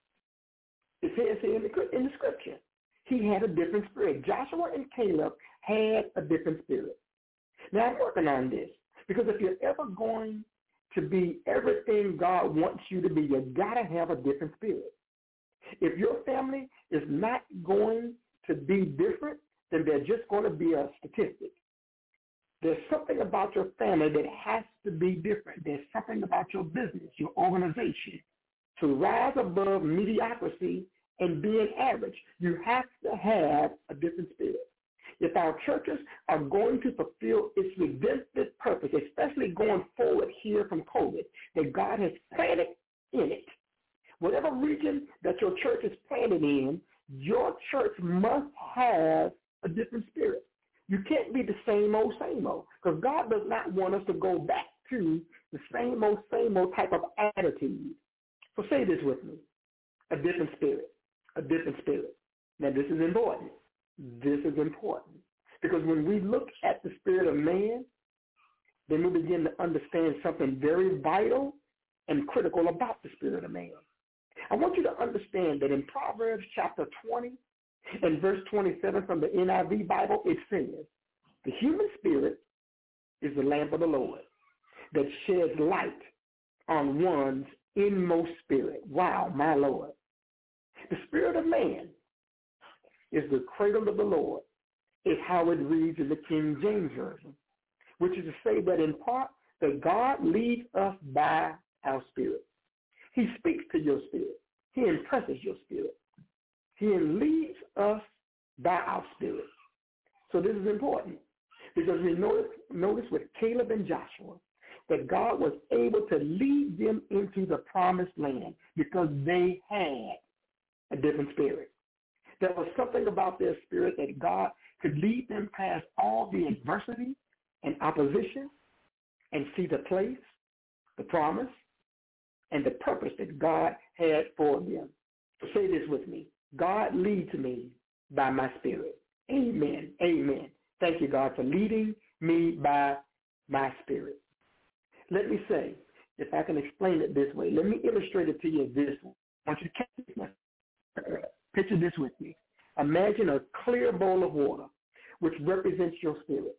It says here in the, in the scripture, he had a different spirit. Joshua and Caleb had a different spirit. Now, I'm working on this because if you're ever going to be everything God wants you to be, you've got to have a different spirit. If your family is not going to be different, then they're just going to be a statistic. There's something about your family that has to be different. There's something about your business, your organization. To rise above mediocrity and being average, you have to have a different spirit. If our churches are going to fulfill its redemptive purpose, especially going forward here from COVID, that God has planted in it, whatever region that your church is planted in, your church must have a different spirit. You can't be the same old, same old, because God does not want us to go back to the same old, same old type of attitude. So say this with me, a different spirit, a different spirit. Now, this is important. This is important because when we look at the spirit of man, then we begin to understand something very vital and critical about the spirit of man. I want you to understand that in Proverbs chapter twenty and verse twenty-seven from the N I V Bible, it says, the human spirit is the lamp of the Lord that sheds light on one's inmost spirit. Wow, my Lord. The spirit of man is the cradle of the Lord, is how it reads in the King James Version, which is to say that in part that God leads us by our spirit. He speaks to your spirit. He impresses your spirit. He leads us by our spirit. So this is important because we notice, notice with Caleb and Joshua that God was able to lead them into the promised land because they had a different spirit. There was something about their spirit that God could lead them past all the adversity and opposition and see the place, the promise, and the purpose that God had for them. So say this with me. God leads me by my spirit. Amen. Amen. Thank you, God, for leading me by my spirit. Let me say, if I can explain it this way, let me illustrate it to you this way. I want you to catch this. Picture this with me. Imagine a clear bowl of water, which represents your spirit.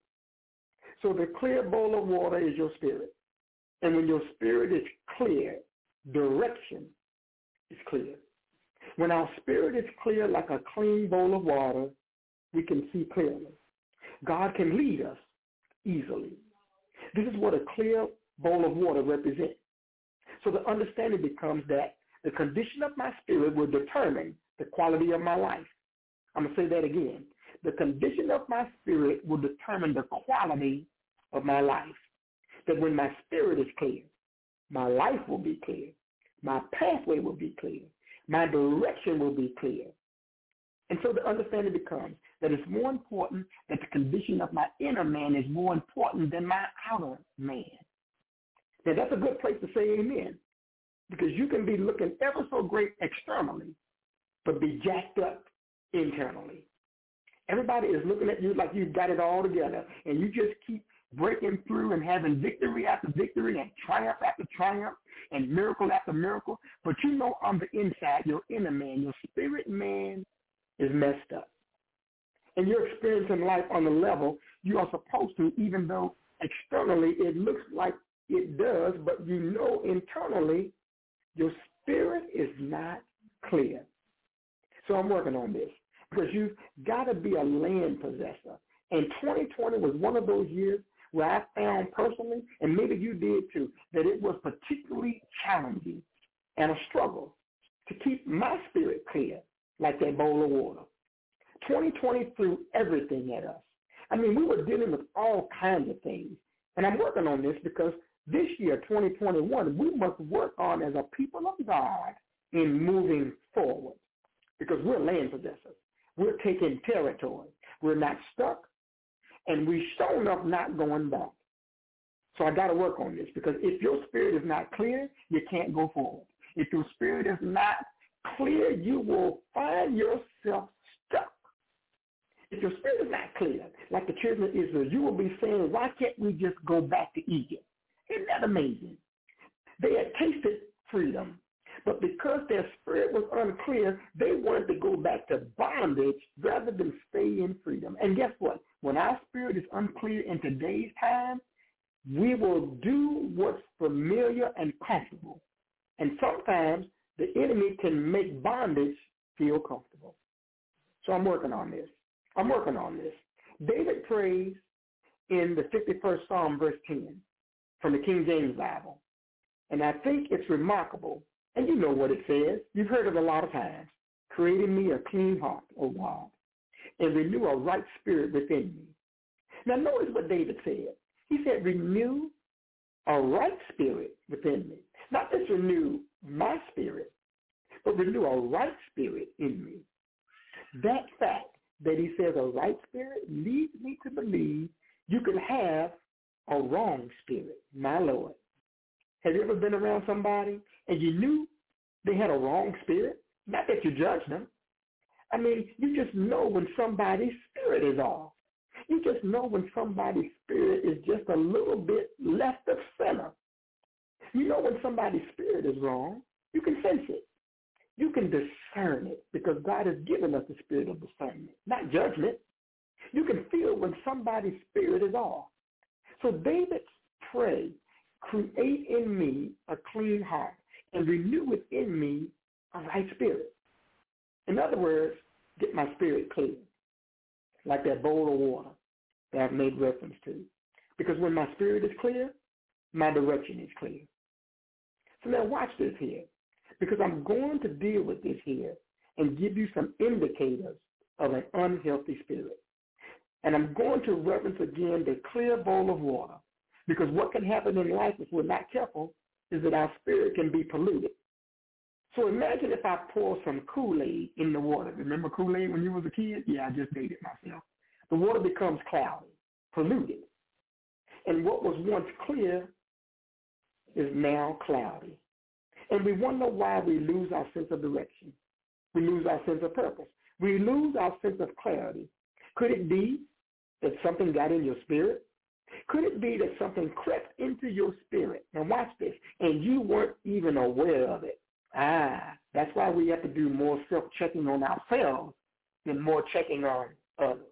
So the clear bowl of water is your spirit. And when your spirit is clear, direction is clear. When our spirit is clear like a clean bowl of water, we can see clearly. God can lead us easily. This is what a clear bowl of water represents. So the understanding becomes that the condition of my spirit will determine the quality of my life. I'm going to say that again. The condition of my spirit will determine the quality of my life. That when my spirit is clear, my life will be clear. My pathway will be clear. My direction will be clear. And so the understanding becomes that it's more important that the condition of my inner man is more important than my outer man. Now, that's a good place to say amen, because you can be looking ever so great externally, but be jacked up internally. Everybody is looking at you like you've got it all together, and you just keep breaking through and having victory after victory and triumph after triumph and miracle after miracle. But you know on the inside, your inner man, your spirit man is messed up. And you're experiencing life on the level you are supposed to, even though externally it looks like it does, but you know internally your spirit is not clear. So I'm working on this because you've got to be a land possessor. And twenty twenty was one of those years where I found personally, and maybe you did too, that it was particularly challenging and a struggle to keep my spirit clear like that bowl of water. twenty twenty threw everything at us. I mean, we were dealing with all kinds of things. And I'm working on this because this year, twenty twenty-one, we must work on as a people of God in moving forward because we're land possessors. We're taking territory. We're not stuck. and we sure enough not going back. So I got to work on this, because if your spirit is not clear, you can't go forward. If your spirit is not clear, you will find yourself stuck. If your spirit is not clear, like the children of Israel, you will be saying, why can't we just go back to Egypt? Isn't that amazing? They had tasted freedom, but because their spirit was unclear, they wanted to go back to bondage rather than stay in freedom. And guess what? When our spirit is unclear in today's time, we will do what's familiar and comfortable. And sometimes the enemy can make bondage feel comfortable. So I'm working on this. I'm working on this. David prays in the fifty-first Psalm, verse ten, from the King James Bible. And I think it's remarkable. And you know what it says. You've heard it a lot of times. Create in me a clean heart, O God, and renew a right spirit within me. Now notice what David said. He said, renew a right spirit within me. Not just renew my spirit, but renew a right spirit in me. That fact that he says a right spirit leads me to believe you can have a wrong spirit, my Lord. Have you ever been around somebody and you knew they had a wrong spirit? Not that you judge them. I mean, you just know when somebody's spirit is off. You just know when somebody's spirit is just a little bit left of center. You know when somebody's spirit is wrong. You can sense it. You can discern it, because God has given us the spirit of discernment, not judgment. You can feel when somebody's spirit is off. So David's pray, create in me a clean heart and renew within me a right spirit. In other words, get my spirit clear, like that bowl of water that I've made reference to. Because when my spirit is clear, my direction is clear. So now watch this here, because I'm going to deal with this here and give you some indicators of an unhealthy spirit. And I'm going to reference again the clear bowl of water, because what can happen in life if we're not careful is that our spirit can be polluted. So imagine if I pour some Kool-Aid in the water. Remember Kool-Aid when you was a kid? Yeah, I just dated myself. The water becomes cloudy, polluted. And what was once clear is now cloudy. And we wonder why we lose our sense of direction. We lose our sense of purpose. We lose our sense of clarity. Could it be that something got in your spirit? Could it be that something crept into your spirit? Now watch this. And you weren't even aware of it. Ah, that's why we have to do more self-checking on ourselves than more checking on others.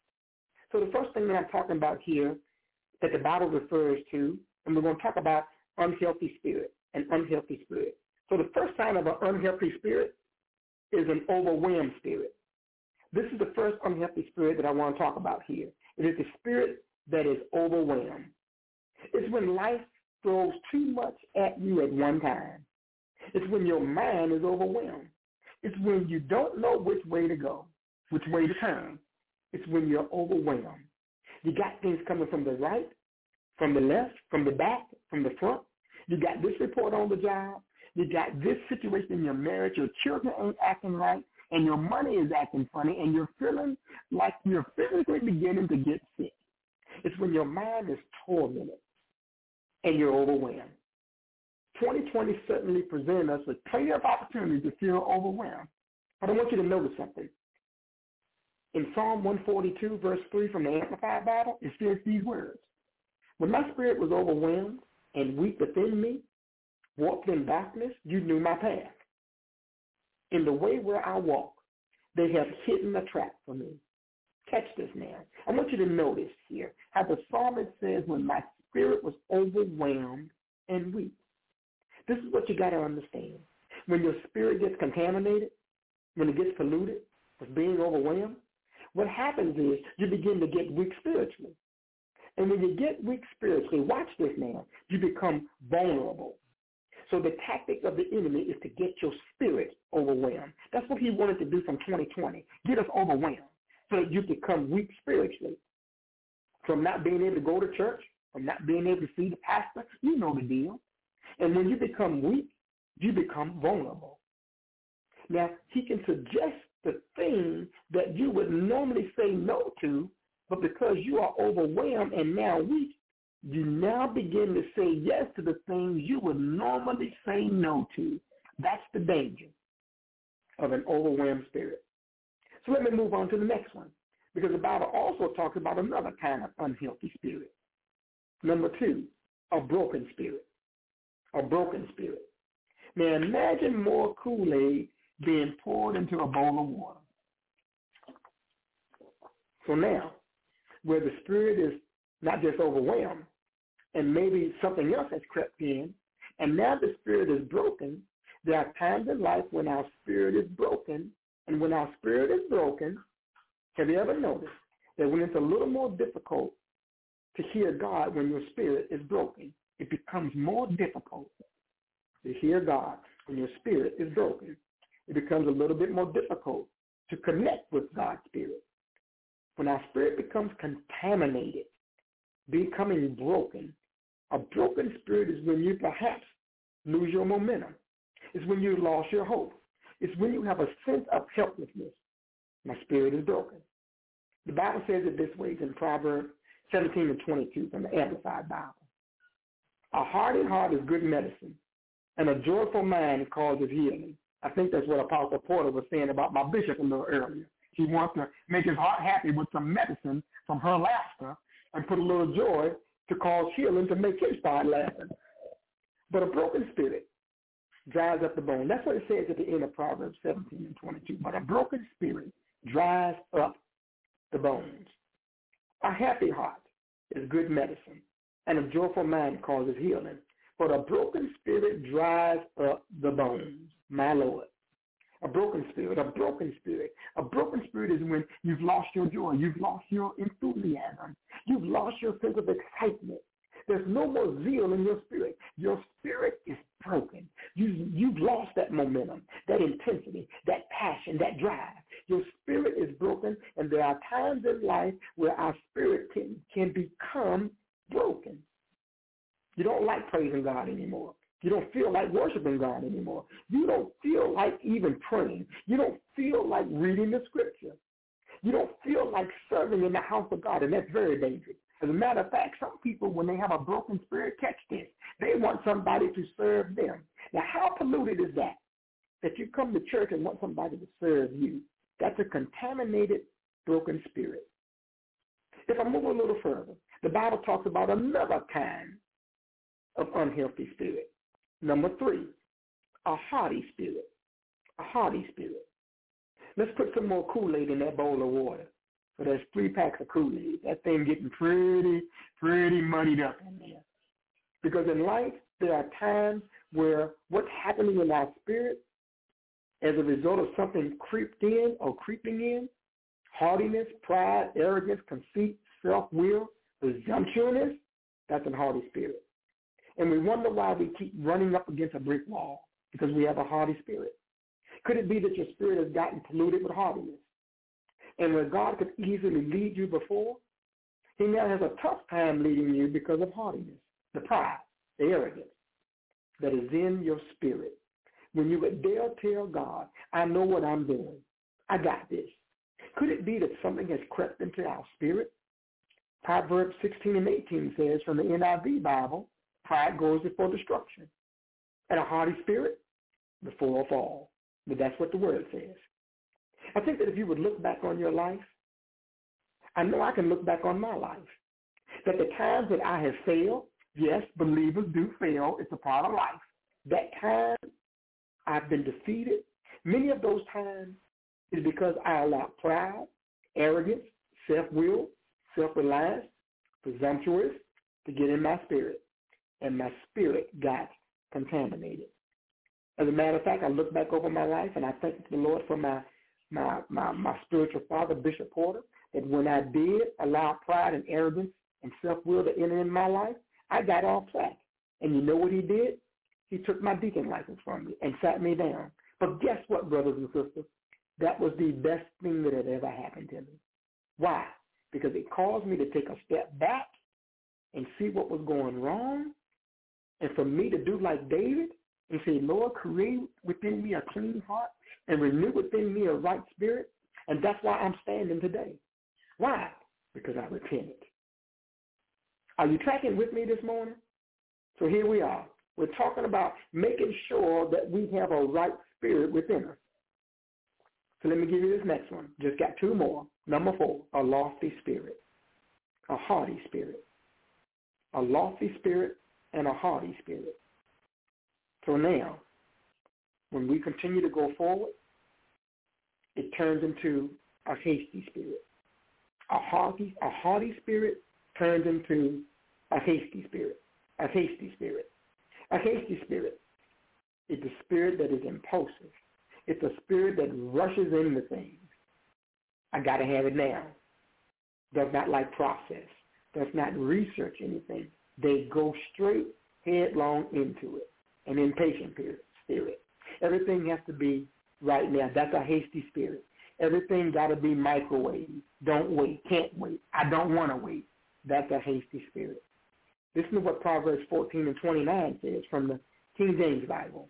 So the first thing that I'm talking about here that the Bible refers to, and we're going to talk about unhealthy spirit, an unhealthy spirit. So the first sign of an unhealthy spirit is an overwhelmed spirit. This is the first unhealthy spirit that I want to talk about here. It is the spirit that is overwhelmed. It's when life throws too much at you at one time. It's when your mind is overwhelmed. It's when you don't know which way to go, which way to turn. It's when you're overwhelmed. You got things coming from the right, from the left, from the back, from the front. You got this report on the job. You got this situation in your marriage. Your children ain't acting right, and your money is acting funny, and you're feeling like you're physically beginning to get sick. It's when your mind is tormented and you're overwhelmed. twenty twenty certainly presented us with plenty of opportunities to feel overwhelmed. But I want you to notice something. In Psalm one forty-two, verse three from the Amplified Bible, it says these words. When my spirit was overwhelmed and weak within me, walked in darkness, you knew my path. In the way where I walk, they have hidden a trap for me. Catch this now. I want you to notice here how the psalmist says, when my spirit was overwhelmed and weak. This is what you got to understand. When your spirit gets contaminated, when it gets polluted with being overwhelmed, what happens is you begin to get weak spiritually. And when you get weak spiritually, watch this now, you become vulnerable. So the tactic of the enemy is to get your spirit overwhelmed. That's what he wanted to do from twenty twenty, get us overwhelmed so that you become weak spiritually. From not being able to go to church, from not being able to see the pastor, you know the deal. And when you become weak, you become vulnerable. Now, he can suggest the thing that you would normally say no to But because you are overwhelmed and now weak, you now begin to say yes to the things you would normally say no to. That's the danger of an overwhelmed spirit. So let me move on to the next one, because the Bible also talks about another kind of unhealthy spirit. Number two, a broken spirit. A broken spirit. Now imagine more Kool-Aid being poured into a bowl of water. So now, where the spirit is not just overwhelmed, and maybe something else has crept in, and now the spirit is broken, there are times in life when our spirit is broken, and when our spirit is broken, have you ever noticed that when it's a little more difficult to hear God when your spirit is broken, it becomes more difficult to hear God when your spirit is broken. It becomes a little bit more difficult to connect with God's spirit. When our spirit becomes contaminated, becoming broken, a broken spirit is when you perhaps lose your momentum. It's when you lost your hope. It's when you have a sense of helplessness. My spirit is broken. The Bible says it this way in Proverbs seventeen and twenty-two from the Amplified Bible. A hardy heart is good medicine, and a joyful mind causes healing. I think that's what Apostle Porter was saying about my bishop a little earlier. He wants to make his heart happy with some medicine from her laughter and put a little joy to cause healing to make him start laughing. But a broken spirit dries up the bone. That's what it says at the end of Proverbs seventeen and twenty-two. But a broken spirit dries up the bones. A happy heart is good medicine, and a joyful mind causes healing. But a broken spirit dries up the bones, my Lord. A broken spirit, a broken spirit. A broken spirit is when you've lost your joy, you've lost your enthusiasm, you've lost your sense of excitement. There's no more zeal in your spirit. Your spirit is broken. You, you've lost that momentum, that intensity, that passion, that drive. Your spirit is broken, and there are times in life where our spirit can, can become broken. You don't like praising God anymore. You don't feel like worshiping God anymore. You don't feel like even praying. You don't feel like reading the scripture. You don't feel like serving in the house of God, and that's very dangerous. As a matter of fact, some people, when they have a broken spirit, catch this. They want somebody to serve them. Now, how polluted is that? That you come to church and want somebody to serve you. That's a contaminated, broken spirit. If I move a little further, the Bible talks about another kind of unhealthy spirit. Number three, a haughty spirit. A haughty spirit. Let's put some more Kool-Aid in that bowl of water. So there's three packs of Kool-Aid. That thing getting pretty, pretty muddied up in there. Because in life, there are times where what's happening in our spirit as a result of something creeped in or creeping in, haughtiness, pride, arrogance, conceit, self-will, presumptuousness, that's a haughty spirit. And we wonder why we keep running up against a brick wall, because we have a haughty spirit. Could it be that your spirit has gotten polluted with haughtiness? And where God could easily lead you before, he now has a tough time leading you because of haughtiness, the pride, the arrogance that is in your spirit. When you would dare tell God, I know what I'm doing. I got this. Could it be that something has crept into our spirit? Proverbs sixteen and eighteen says from the N I V Bible, pride goes before destruction, and a haughty spirit before a fall. But that's what the word says. I think that if you would look back on your life, I know I can look back on my life, that the times that I have failed, yes, believers do fail. It's a part of life. That time I've been defeated, many of those times is because I allowed pride, arrogance, self-will, self-reliance, presumptuous to get in my spirit, and my spirit got contaminated. As a matter of fact, I look back over my life, and I thank the Lord for my My, my my spiritual father, Bishop Porter, that when I did allow pride and arrogance and self-will to enter in my life, I got off track. And you know what he did? He took my deacon license from me and sat me down. But guess what, brothers and sisters? That was the best thing that had ever happened to me. Why? Because it caused me to take a step back and see what was going wrong, and for me to do like David and say, Lord, create within me a clean heart and renew within me a right spirit. And that's why I'm standing today. Why? because I repented. Are you tracking with me this morning? So here we are. We're talking about making sure that we have a right spirit within us. So let me give you this next one. Just got two more. Number four, a lofty spirit, a haughty spirit. A lofty spirit and a haughty spirit. So now, when we continue to go forward, it turns into a hasty spirit. A haughty, a haughty spirit turns into a hasty spirit. A hasty spirit. A hasty spirit is the spirit that is impulsive. It's a spirit that rushes into things. I got to have it now. Does not like process. Does not research anything. They go straight headlong into it. An impatient spirit. Everything has to be right now. That's a hasty spirit. Everything got to be microwave. Don't wait. Can't wait. I don't want to wait. That's a hasty spirit. Listen to what Proverbs fourteen and twenty-nine says from the King James Bible.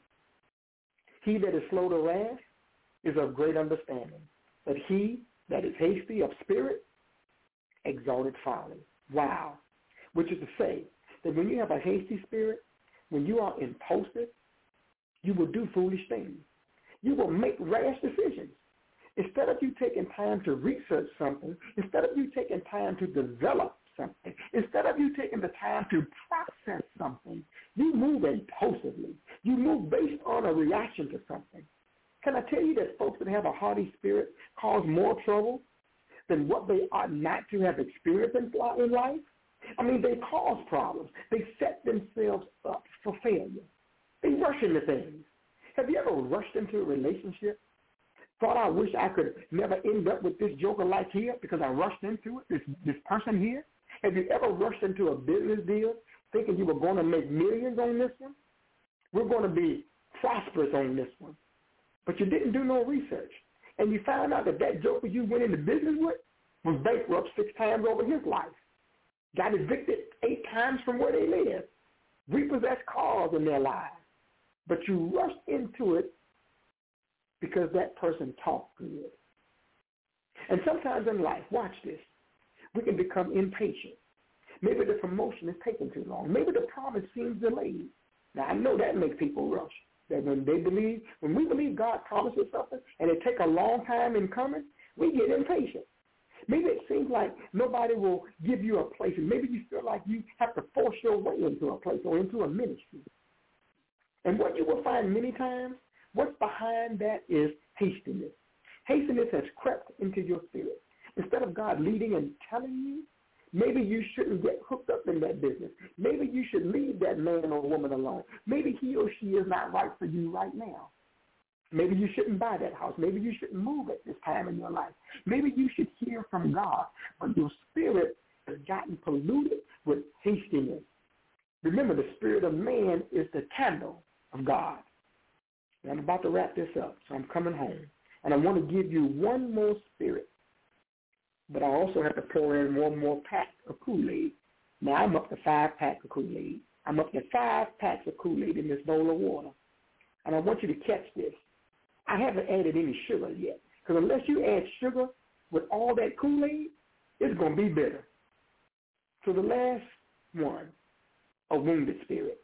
He that is slow to wrath is of great understanding, but he that is hasty of spirit exalted folly. Wow. Which is to say that when you have a hasty spirit, when you are impulsive, you will do foolish things. You will make rash decisions. Instead of you taking time to research something, instead of you taking time to develop something, instead of you taking the time to process something, you move impulsively. You move based on a reaction to something. Can I tell you that folks that have a haughty spirit cause more trouble than what they ought not to have experienced in life? I mean, they cause problems. They set themselves up for failure. They rush into things. Have you ever rushed into a relationship? Thought I wish I could never end up with this joker like here because I rushed into it, this, this person here? Have you ever rushed into a business deal thinking you were going to make millions on this one? We're going to be prosperous on this one. But you didn't do no research. And you found out that that joker you went into business with was bankrupt six times over his life. Got evicted eight times from where they live. Repossessed cars in their lives. But you rushed into it because that person talked good. And sometimes in life, watch this, we can become impatient. Maybe the promotion is taking too long. Maybe the promise seems delayed. Now, I know that makes people rush. That when they believe, when we believe God promises something and it takes a long time in coming, we get impatient. Maybe it seems like nobody will give you a place, and maybe you feel like you have to force your way into a place or into a ministry. And what you will find many times, what's behind that is hastiness. Hastiness has crept into your spirit. Instead of God leading and telling you, maybe you shouldn't get hooked up in that business. Maybe you should leave that man or woman alone. Maybe he or she is not right for you right now. Maybe you shouldn't buy that house. Maybe you shouldn't move at this time in your life. Maybe you should hear from God, but your spirit has gotten polluted with hastiness. Remember, the spirit of man is the candle of God. And I'm about to wrap this up, so I'm coming home. And I want to give you one more spirit, but I also have to pour in one more pack of Kool-Aid. Now, I'm up to five packs of Kool-Aid. I'm up to five packs of Kool-Aid in this bowl of water. And I want you to catch this. I haven't added any sugar yet, because unless you add sugar with all that Kool-Aid, it's going to be bitter. So the last one, a wounded spirit.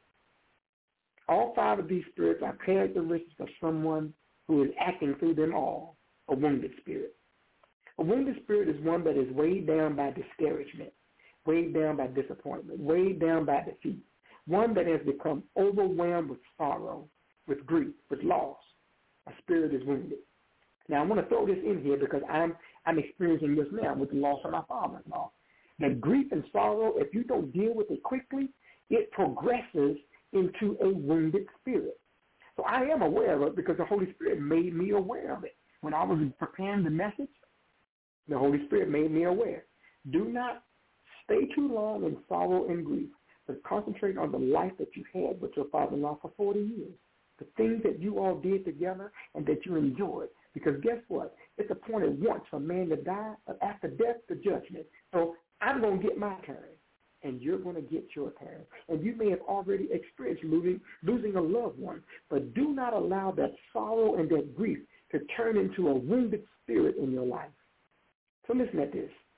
All five of these spirits are characteristics of someone who is acting through them all, a wounded spirit. A wounded spirit is one that is weighed down by discouragement, weighed down by disappointment, weighed down by defeat, one that has become overwhelmed with sorrow, with grief, with loss. A spirit is wounded. Now, I want to throw this in here because I'm I'm experiencing this now with the loss of my father-in-law. That grief and sorrow, if you don't deal with it quickly, it progresses into a wounded spirit. So I am aware of it because the Holy Spirit made me aware of it. When I was preparing the message, the Holy Spirit made me aware. Do not stay too long in sorrow and grief, but concentrate on the life that you had with your father-in-law for forty years. The things that you all did together and that you enjoyed. Because guess what? It's appointed once for man to die, but after death, the judgment. So I'm going to get my turn, and you're going to get your turn. And you may have already experienced losing, losing a loved one, but do not allow that sorrow and that grief to turn into a wounded spirit in your life. So listen at this.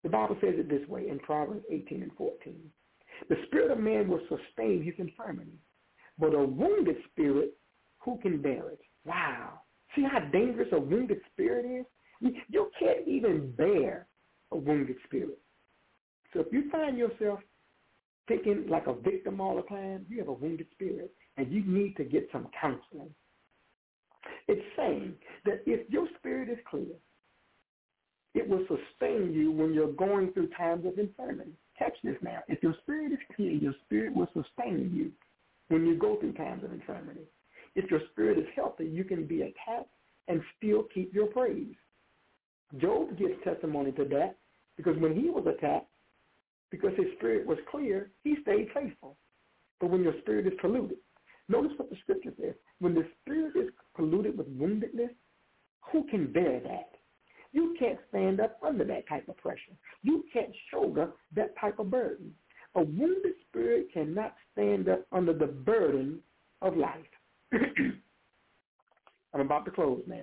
The Bible says it this way in Proverbs eighteen and fourteen. The spirit of man will sustain his infirmity, but a wounded spirit, who can bear it? Wow. See how dangerous a wounded spirit is? You, you can't even bear a wounded spirit. So if you find yourself thinking like a victim all the time, you have a wounded spirit, and you need to get some counseling. It's saying that if your spirit is clear, it will sustain you when you're going through times of infirmity. Catch this now. If your spirit is clear, your spirit will sustain you when you go through times of infirmity. If your spirit is healthy, you can be attacked and still keep your praise. Job gives testimony to that because when he was attacked, because his spirit was clear, he stayed faithful. But when your spirit is polluted, notice what the scripture says. When the spirit is polluted with woundedness, who can bear that? You can't stand up under that type of pressure. You can't shoulder that type of burden. A wounded spirit cannot stand up under the burden of life. I'm about to close now.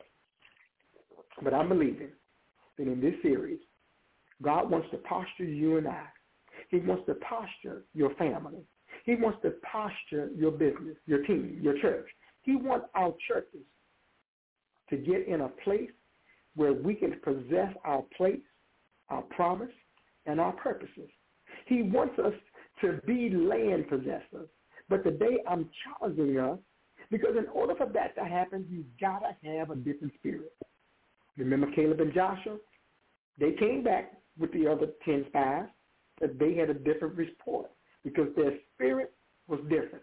But I'm believing that in this series, God wants to posture you and I. He wants to posture your family. He wants to posture your business, your team, your church. He wants our churches to get in a place where we can possess our place, our promise, and our purposes. He wants us to be land possessors. But today I'm challenging us because in order for that to happen, you've got to have a different spirit. Remember Caleb and Joshua? They came back with the other ten spies, but they had a different report because their spirit was different.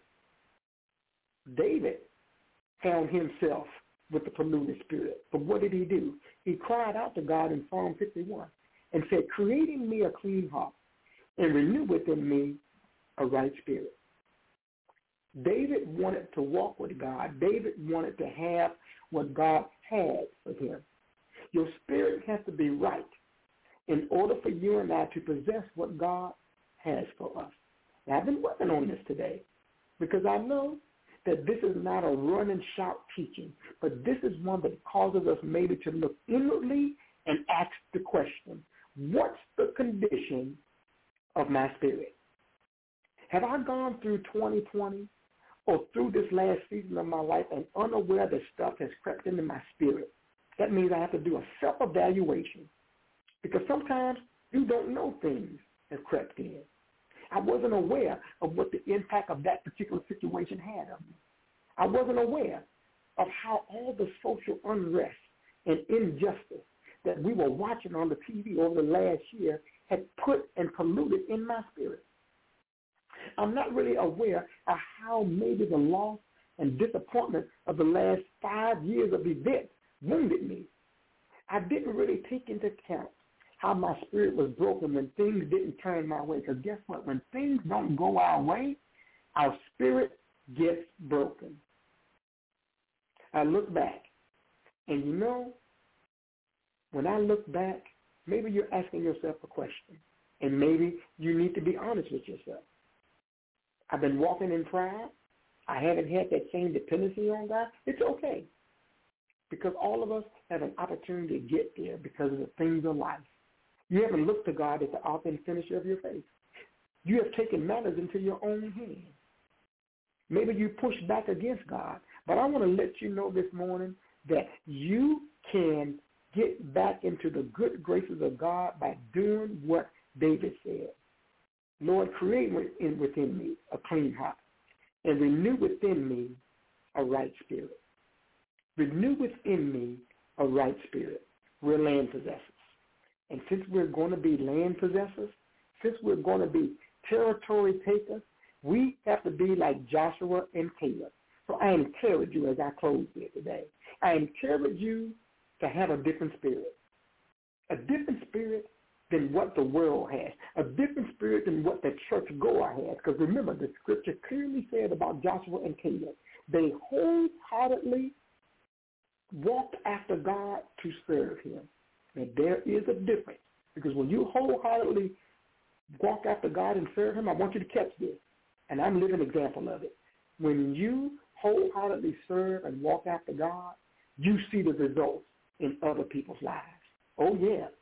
David found himself with the polluted spirit. But what did he do? He cried out to God in Psalm fifty-one and said, create in me a clean heart and renew within me a right spirit. David wanted to walk with God. David wanted to have what God had for him. Your spirit has to be right in order for you and I to possess what God has for us. Now, I've been working on this today because I know that this is not a run and shout teaching, but this is one that causes us maybe to look inwardly and ask the question, what's the condition of my spirit? Have I gone through twenty twenty or through this last season of my life and unaware that stuff has crept into my spirit? That means I have to do a self-evaluation because sometimes you don't know things have crept in. I wasn't aware of what the impact of that particular situation had on me. I wasn't aware of how all the social unrest and injustice that we were watching on the T V over the last year had put and polluted in my spirit. I'm not really aware of how maybe the loss and disappointment of the last five years of events wounded me. I didn't really take into account how my spirit was broken when things didn't turn my way. Because guess what? When things don't go our way, our spirit gets broken. I look back, and you know, when I look back, maybe you're asking yourself a question, and maybe you need to be honest with yourself. I've been walking in pride. I haven't had that same dependency on God. It's okay, because all of us have an opportunity to get there because of the things of life. You haven't looked to God as the author and finisher of your faith. You have taken matters into your own hands. Maybe you push back against God, but I want to let you know this morning that you can get back into the good graces of God by doing what David said. Lord, create within, within me a clean heart and renew within me a right spirit. Renew within me a right spirit. We're land possessors. And since we're going to be land possessors, since we're going to be territory takers, we have to be like Joshua and Caleb. So I encourage you as I close here today, I encourage you to have a different spirit, a different spirit than what the world has, a different spirit than what the churchgoer has. Because remember, the scripture clearly said about Joshua and Caleb, they wholeheartedly walked after God to serve him. And there is a difference, because when you wholeheartedly walk after God and serve him, I want you to catch this, and I'm a living example of it. When you wholeheartedly serve and walk after God, you see the results in other people's lives. Oh, yeah.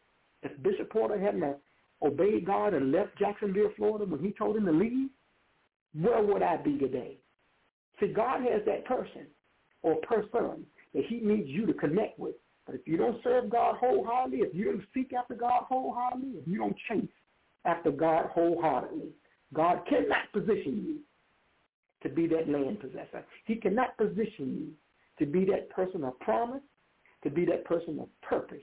If Bishop Porter hadn't obeyed God and left Jacksonville, Florida when he told him to leave, where would I be today? See, God has that person or person that he needs you to connect with. But if you don't serve God wholeheartedly, if you don't seek after God wholeheartedly, if you don't chase after God wholeheartedly, God cannot position you to be that land possessor. He cannot position you to be that person of promise, to be that person of purpose.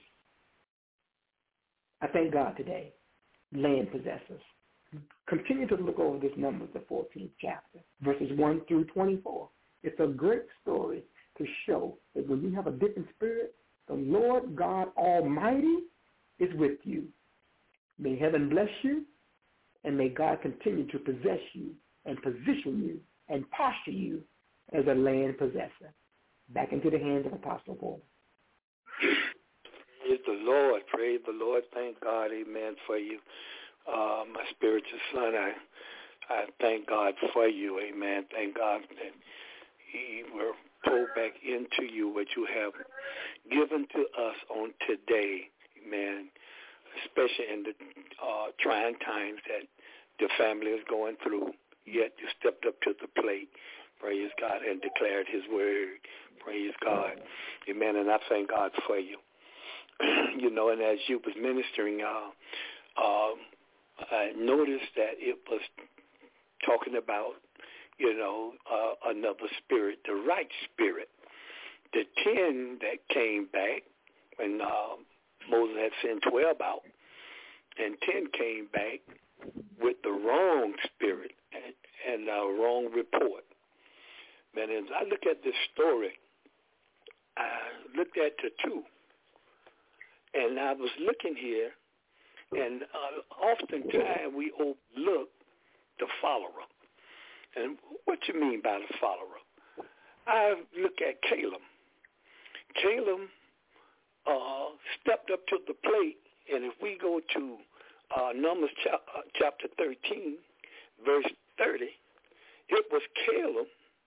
I thank God today, land possessors. Continue to look over this Numbers, the fourteenth chapter, verses one through twenty-four. It's a great story to show that when you have a different spirit, the Lord God Almighty is with you. May heaven bless you, and may God continue to possess you and position you and posture you as a land possessor. Back into the hands of Apostle Paul. Praise the Lord. Praise the Lord. Thank God, amen, for you. Uh, my spiritual son, I I thank God for you, amen. Thank God that he will pour back into you what you have given to us on today, amen, especially in the uh, trying times that the family is going through. Yet you stepped up to the plate, praise God, and declared his word, praise God, amen, and I thank God for you. You know, and as you was ministering, uh, uh, I noticed that it was talking about, you know, uh, another spirit, the right spirit. The ten that came back when uh, Moses had sent twelve out, and ten came back with the wrong spirit and, and a wrong report. Man, as I look at this story, I looked at the two, and I was looking here, and uh, oftentimes we overlook the follower. And what you mean by the follower? I look at Caleb. Caleb uh, stepped up to the plate, and if we go to uh, Numbers cha- uh, chapter thirteen, verse thirty, it was Caleb.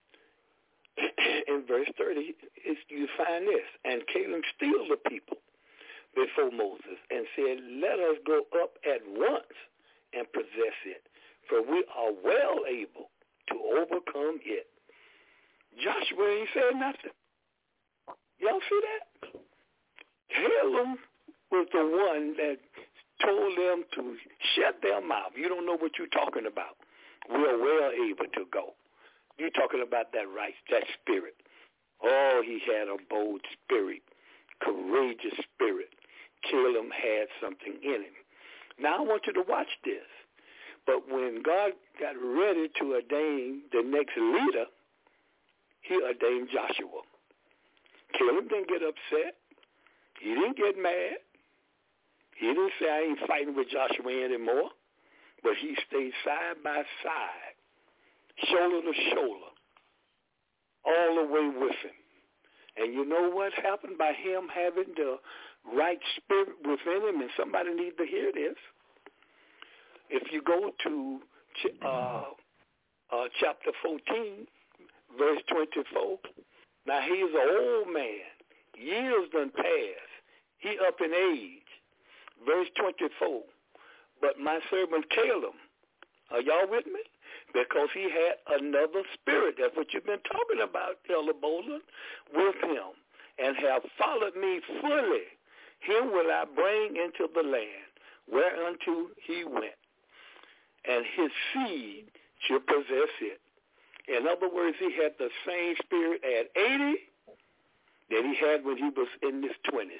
In verse thirty, is, you find this, and Caleb stilled the people before Moses and said, let us go up at once and possess it, for we are well able to overcome it. Joshua ain't said nothing. Y'all see that? Caleb was the one that told them to shut their mouth. You don't know what you're talking about. We're well able to go. You're talking about that right, that spirit. Oh, he had a bold spirit, courageous spirit. Caleb had something in him. Now I want you to watch this. But when God got ready to ordain the next leader, he ordained Joshua. Caleb didn't get upset. He didn't get mad. He didn't say, I ain't fighting with Joshua anymore. But he stayed side by side, shoulder to shoulder, all the way with him. And you know what happened by him having the right spirit within him? And somebody needs to hear this. If you go to uh, uh, chapter fourteen, verse twenty-four, now he's an old man. Years done passed. He up in age. Verse twenty-four, but my servant Caleb, are y'all with me? Because he had another spirit. That's what you've been talking about, Elder Boland, with him, and have followed me fully. Him will I bring into the land whereunto he went, and his seed shall possess it. In other words, he had the same spirit at eighty that he had when he was in his twenties.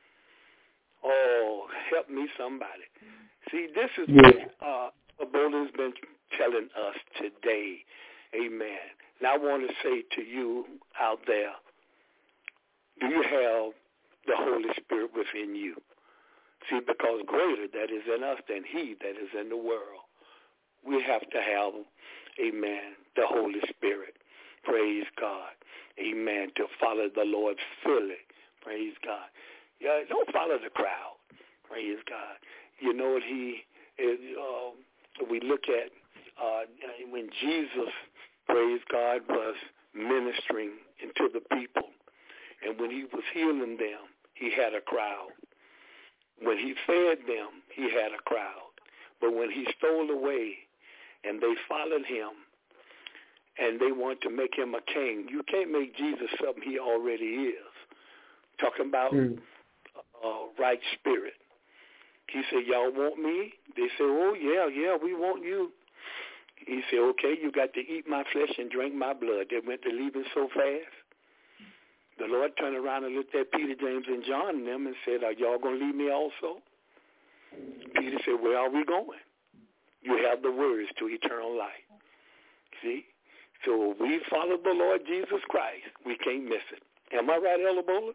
Oh, help me somebody. See, this is yeah. what uh, Boland's been telling us today. Amen. Now I want to say to you out there, do you have the Holy Spirit within you? See, because greater that is in us than he that is in the world. We have to have, amen, the Holy Spirit. Praise God. Amen. To follow the Lord fully. Praise God. Yeah, don't follow the crowd. Praise God. You know what he is, uh, we look at uh, when Jesus, praise God, was ministering into the people, and when he was healing them, he had a crowd. when he fed them, he had a crowd. But when he stole away and they followed him and they want to make him a king, you can't make Jesus something he already is. Talking about mm. uh, right spirit. He said, y'all want me? They said, oh, yeah, yeah, we want you. He said, okay, you got to eat my flesh and drink my blood. They went to leave him so fast. The Lord turned around and looked at Peter, James, and John and them and said, are y'all going to leave me also? Peter said, where are we going? You have the words to eternal life. See? So we follow the Lord Jesus Christ. We can't miss it. Am I right, Elder Bowler?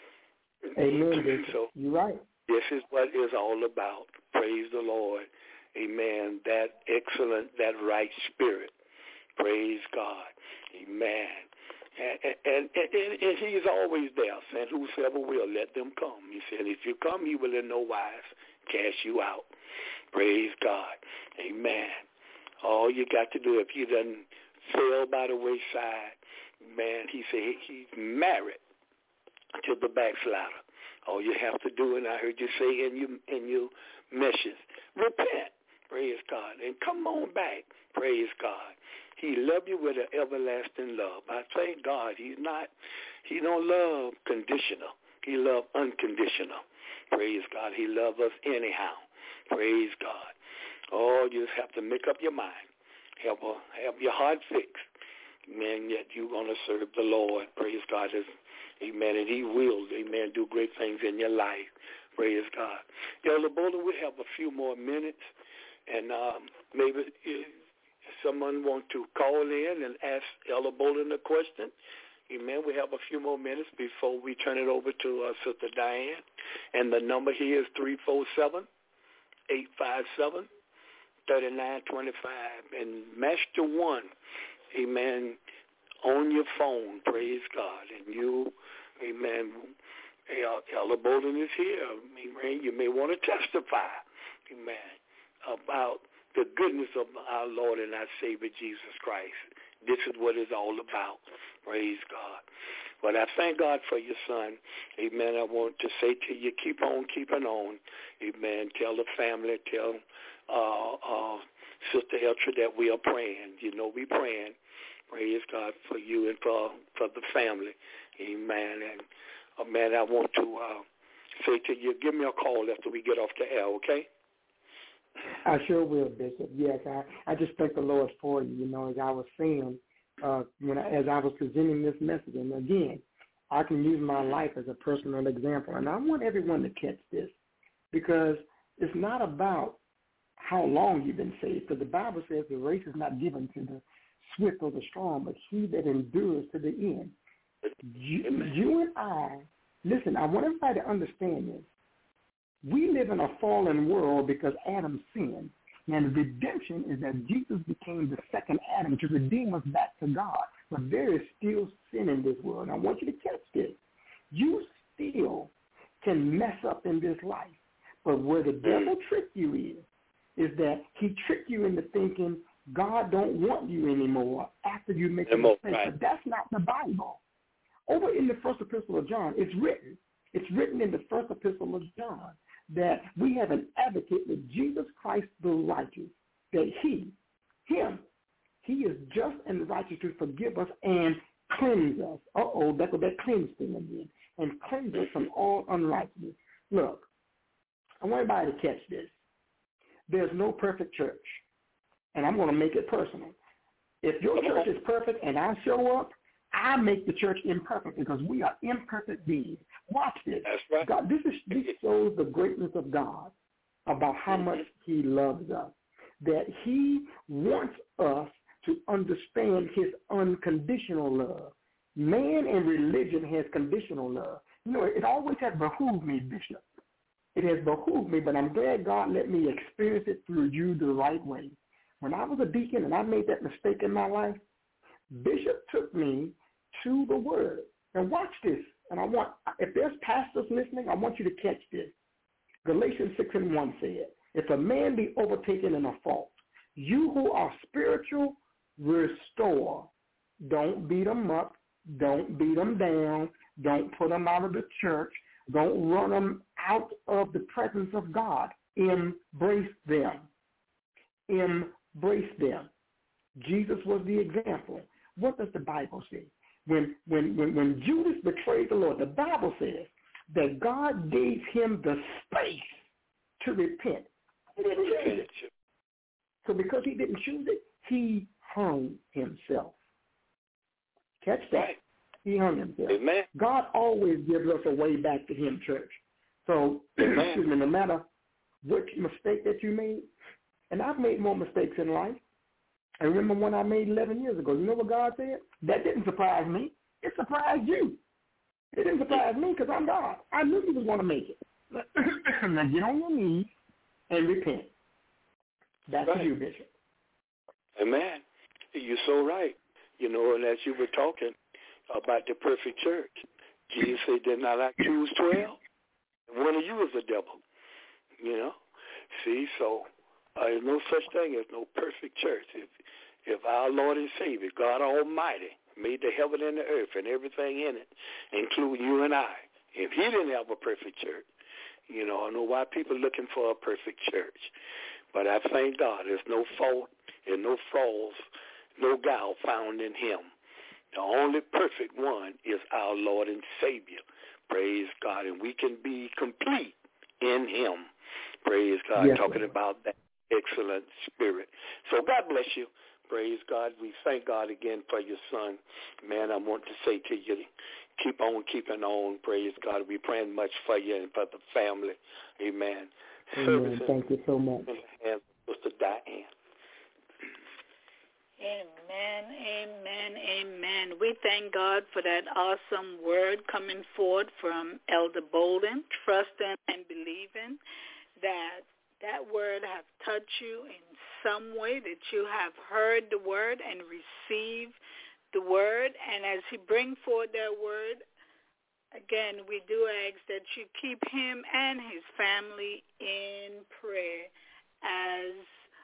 Amen. So you're right. This is what it's all about. Praise the Lord. Amen. That excellent, that right spirit. Praise God. Amen. And, and, and, and he's always there, saying, whosoever will, let them come. He said, if you come, he will in no wise cast you out. Praise God. Amen. All you got to do, if you done fell by the wayside, man, he said he's married to the backslider. All you have to do, and I heard you say in your, in your message, repent. Praise God. And come on back. Praise God. He loved you with an everlasting love. I thank God he's not, he don't love conditional. He love unconditional. Praise God. He loves us anyhow. Praise God. Oh, you just have to make up your mind. Have, a, have your heart fixed. Man, yet you're going to serve the Lord. Praise God. Amen. And he will, amen, do great things in your life. Praise God. Elder Bowler, we have a few more minutes. And um, maybe if someone want to call in and ask Elder Bowler a question. Amen. We have a few more minutes before we turn it over to uh, Sister Diane. And the number here is three four seven, eight five seven, three nine two five. And Master One, amen, on your phone, praise God. And you, amen, Elder Bowler is here. Amen. You may want to testify, amen, about the goodness of our Lord and our Savior, Jesus Christ. This is what it's all about. Praise God. But I thank God for your son. Amen. I want to say to you, keep on keeping on. Amen. Tell the family, tell uh, uh, Sister Eltra that we are praying. You know we praying. Praise God for you and for for the family. Amen. And, uh, man, I want to uh, say to you, give me a call after we get off the air, okay? I sure will, Bishop. Yes, I, I just thank the Lord for you. You know, as I was saying, uh, when I, as I was presenting this message, and again, I can use my life as a personal example, and I want everyone to catch this because it's not about how long you've been saved, because the Bible says the race is not given to the swift or the strong, but he that endures to the end. You, you and I, listen, I want everybody to understand this. We live in a fallen world because Adam sinned. And redemption is that Jesus became the second Adam to redeem us back to God. But there is still sin in this world. And I want you to catch this. You still can mess up in this life. But where the devil tricked you is, is that he tricked you into thinking God don't want you anymore after you make a mistake. Right. But that's not the Bible. Over in the first epistle of John, it's written. It's written in the first epistle of John that we have an advocate with Jesus Christ the righteous, that he, him, he is just and righteous to forgive us and cleanse us. Uh-oh, that's what that cleanse thing again, and cleanse us from all unrighteousness. Look, I want everybody to catch this. There's no perfect church, and I'm going to make it personal. If your church is perfect and I show up, I make the church imperfect because we are imperfect beings. Watch this. That's right. God, this is this shows the greatness of God about how much he loves us, that he wants us to understand his unconditional love. Man and religion has conditional love. You know, it always has behooved me, Bishop. It has behooved me, but I'm glad God let me experience it through you the right way. When I was a deacon and I made that mistake in my life, Bishop took me to the Word. And watch this. And I want, if there's pastors listening, I want you to catch this. Galatians six and one said, if a man be overtaken in a fault, you who are spiritual, restore. Don't beat them up. Don't beat them down. Don't put them out of the church. Don't run them out of the presence of God. Embrace them. Embrace them. Jesus was the example. What does the Bible say? When, when, when, when Judas betrayed the Lord, the Bible says that God gave him the space to repent. He didn't choose it. So because he didn't choose it, he hung himself. Catch that. Right. He hung himself. Amen. God always gives us a way back to him, church. So, excuse me, no matter which mistake that you made, and I've made more mistakes in life. I remember one I made eleven years ago. You know what God said? That didn't surprise me. It surprised you. It didn't surprise me because I'm God. I knew you was going to make it. Now get on your knees and repent. That's right. for you, Bishop. Amen. You're so right. You know, and as you were talking about the perfect church, Jesus said, did not I choose twelve? And one of you is the devil. You know? See, so uh, there's no such thing as no perfect church. If if our Lord and Savior, God Almighty, made the heaven and the earth and everything in it, including you and I, if he didn't have a perfect church, you know, I know why people are looking for a perfect church. But I thank God there's no fault and no flaws, no guile found in him. The only perfect one is our Lord and Savior. Praise God. And we can be complete in him. Praise God. Yes, talking Lord. about that excellent spirit. So God bless you. Praise God. We thank God again for your son. Man, I want to say to you, keep on keeping on. Praise God. We're praying much for you and for the family. Amen. Amen. Thank you so much. In the hands of Sister Diane. Amen, amen, amen. We thank God for that awesome word coming forth from Elder Bolden, trusting and believing that that word have touched you in some way, that you have heard the word and received the word. And as he bring forth that word, again, we do ask that you keep him and his family in prayer as,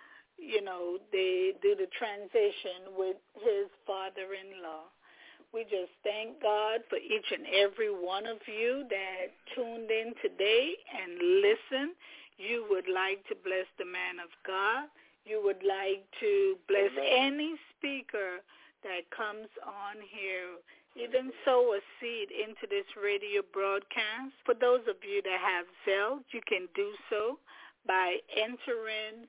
you know, they do the transition with his father-in-law. We just thank God for each and every one of you that tuned in today and listen. You would like to bless the man of God. You would like to bless Amen. any speaker that comes on here. Even sow a seed into this radio broadcast. For those of you that have Zelle, you can do so by entering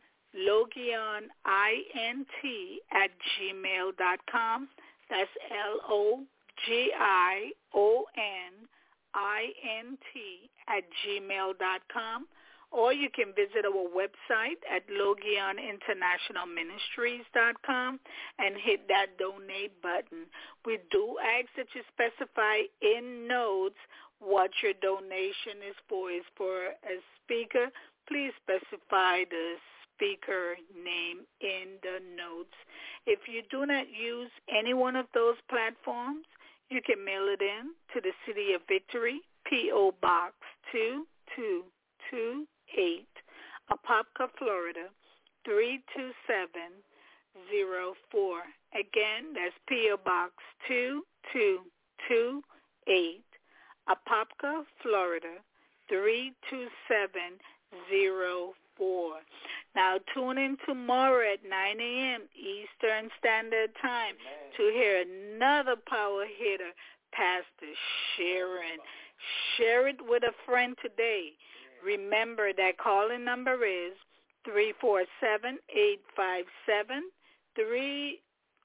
Logion, I N T, at gmail dot com. That's L O G I O N I N T at gmail dot com. Or you can visit our website at logion international ministries dot com and hit that donate button. We do ask that you specify in notes what your donation is for. Is for a speaker, please specify the speaker name in the notes. If you do not use any one of those platforms, you can mail it in to the City of Victory, P O Box two two two eight, Apopka, Florida three two seven zero four. Again, that's P O Box two two two eight, Apopka, Florida three two seven zero four. Now tune in tomorrow at nine a.m. Eastern Standard Time Amen. To hear another power hitter, Pastor Sharon. Share it with a friend today. Remember that calling number is three four seven, eight five seven, three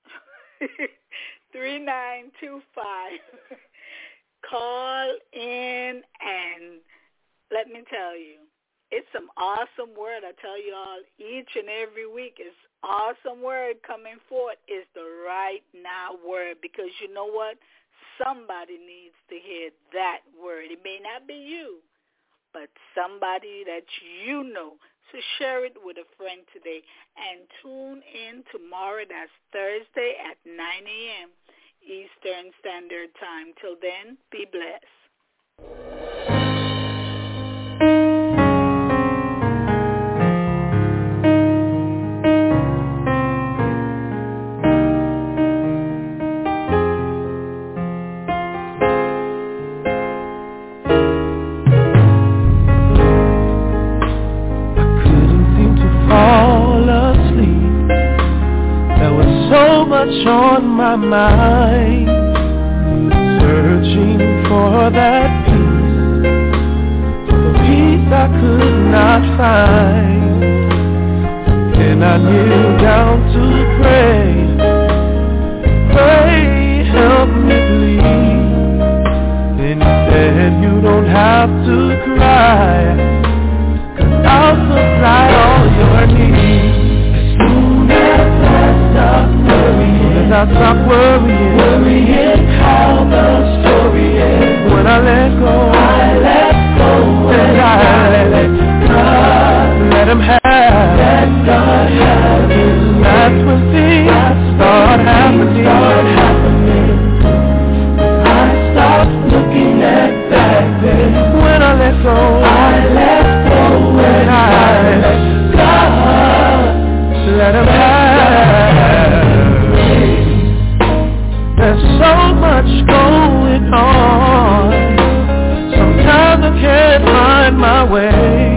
nine two five. Call in and let me tell you, it's some awesome word. I tell you all each and every week is awesome word coming forth. Is the right now word, because you know what? Somebody needs to hear that word. It may not be you, but somebody that you know. So share it with a friend today. And tune in tomorrow. That's Thursday at nine a.m. Eastern Standard Time. Till then, be blessed. much on my mind, searching for that peace, the peace I could not find. And I kneel down to pray, pray, help me please. Then he said, you don't have to cry, 'cause I'll supply all your needs. As I stop worrying, worrying how the story ends. When I let go, I let go, and I let God, let Him have, let God have it. That's when things start happening. Start happening. I stop looking at back then. When I let go, I let go, and I let God, let Him have. There's so much going on, sometimes I can't find my way.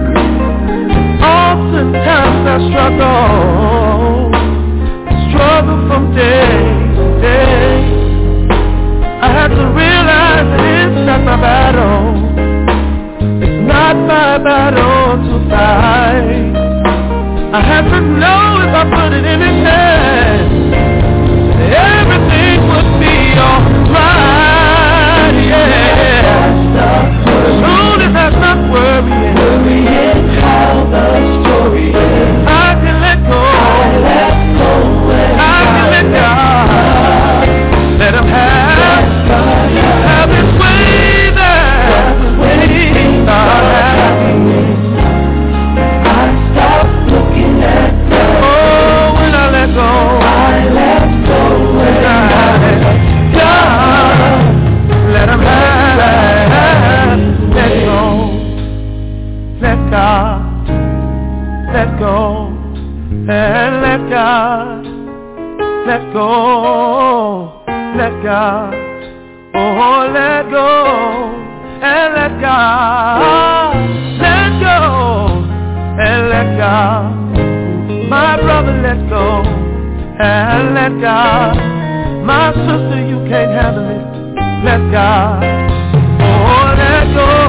Oftentimes I struggle, struggle from day to day. I have to realize that it's not my battle, it's not my battle to fight. I have to know if I put it in His hands, everything would be alright, yeah. As soon as I stop worrying, worrying how the story ends, I can let go, I let go, and I can let God, let Him have, have His way there, when things start happening. I stop looking at them. Oh, when I let go, I let go, and I let God, let Him have, let go, let God, let go, and let God, let go, let God, oh, let go, and let God, let go, and let God, my brother, let go, and let God, my sister, you can't handle it, let God, oh, let go.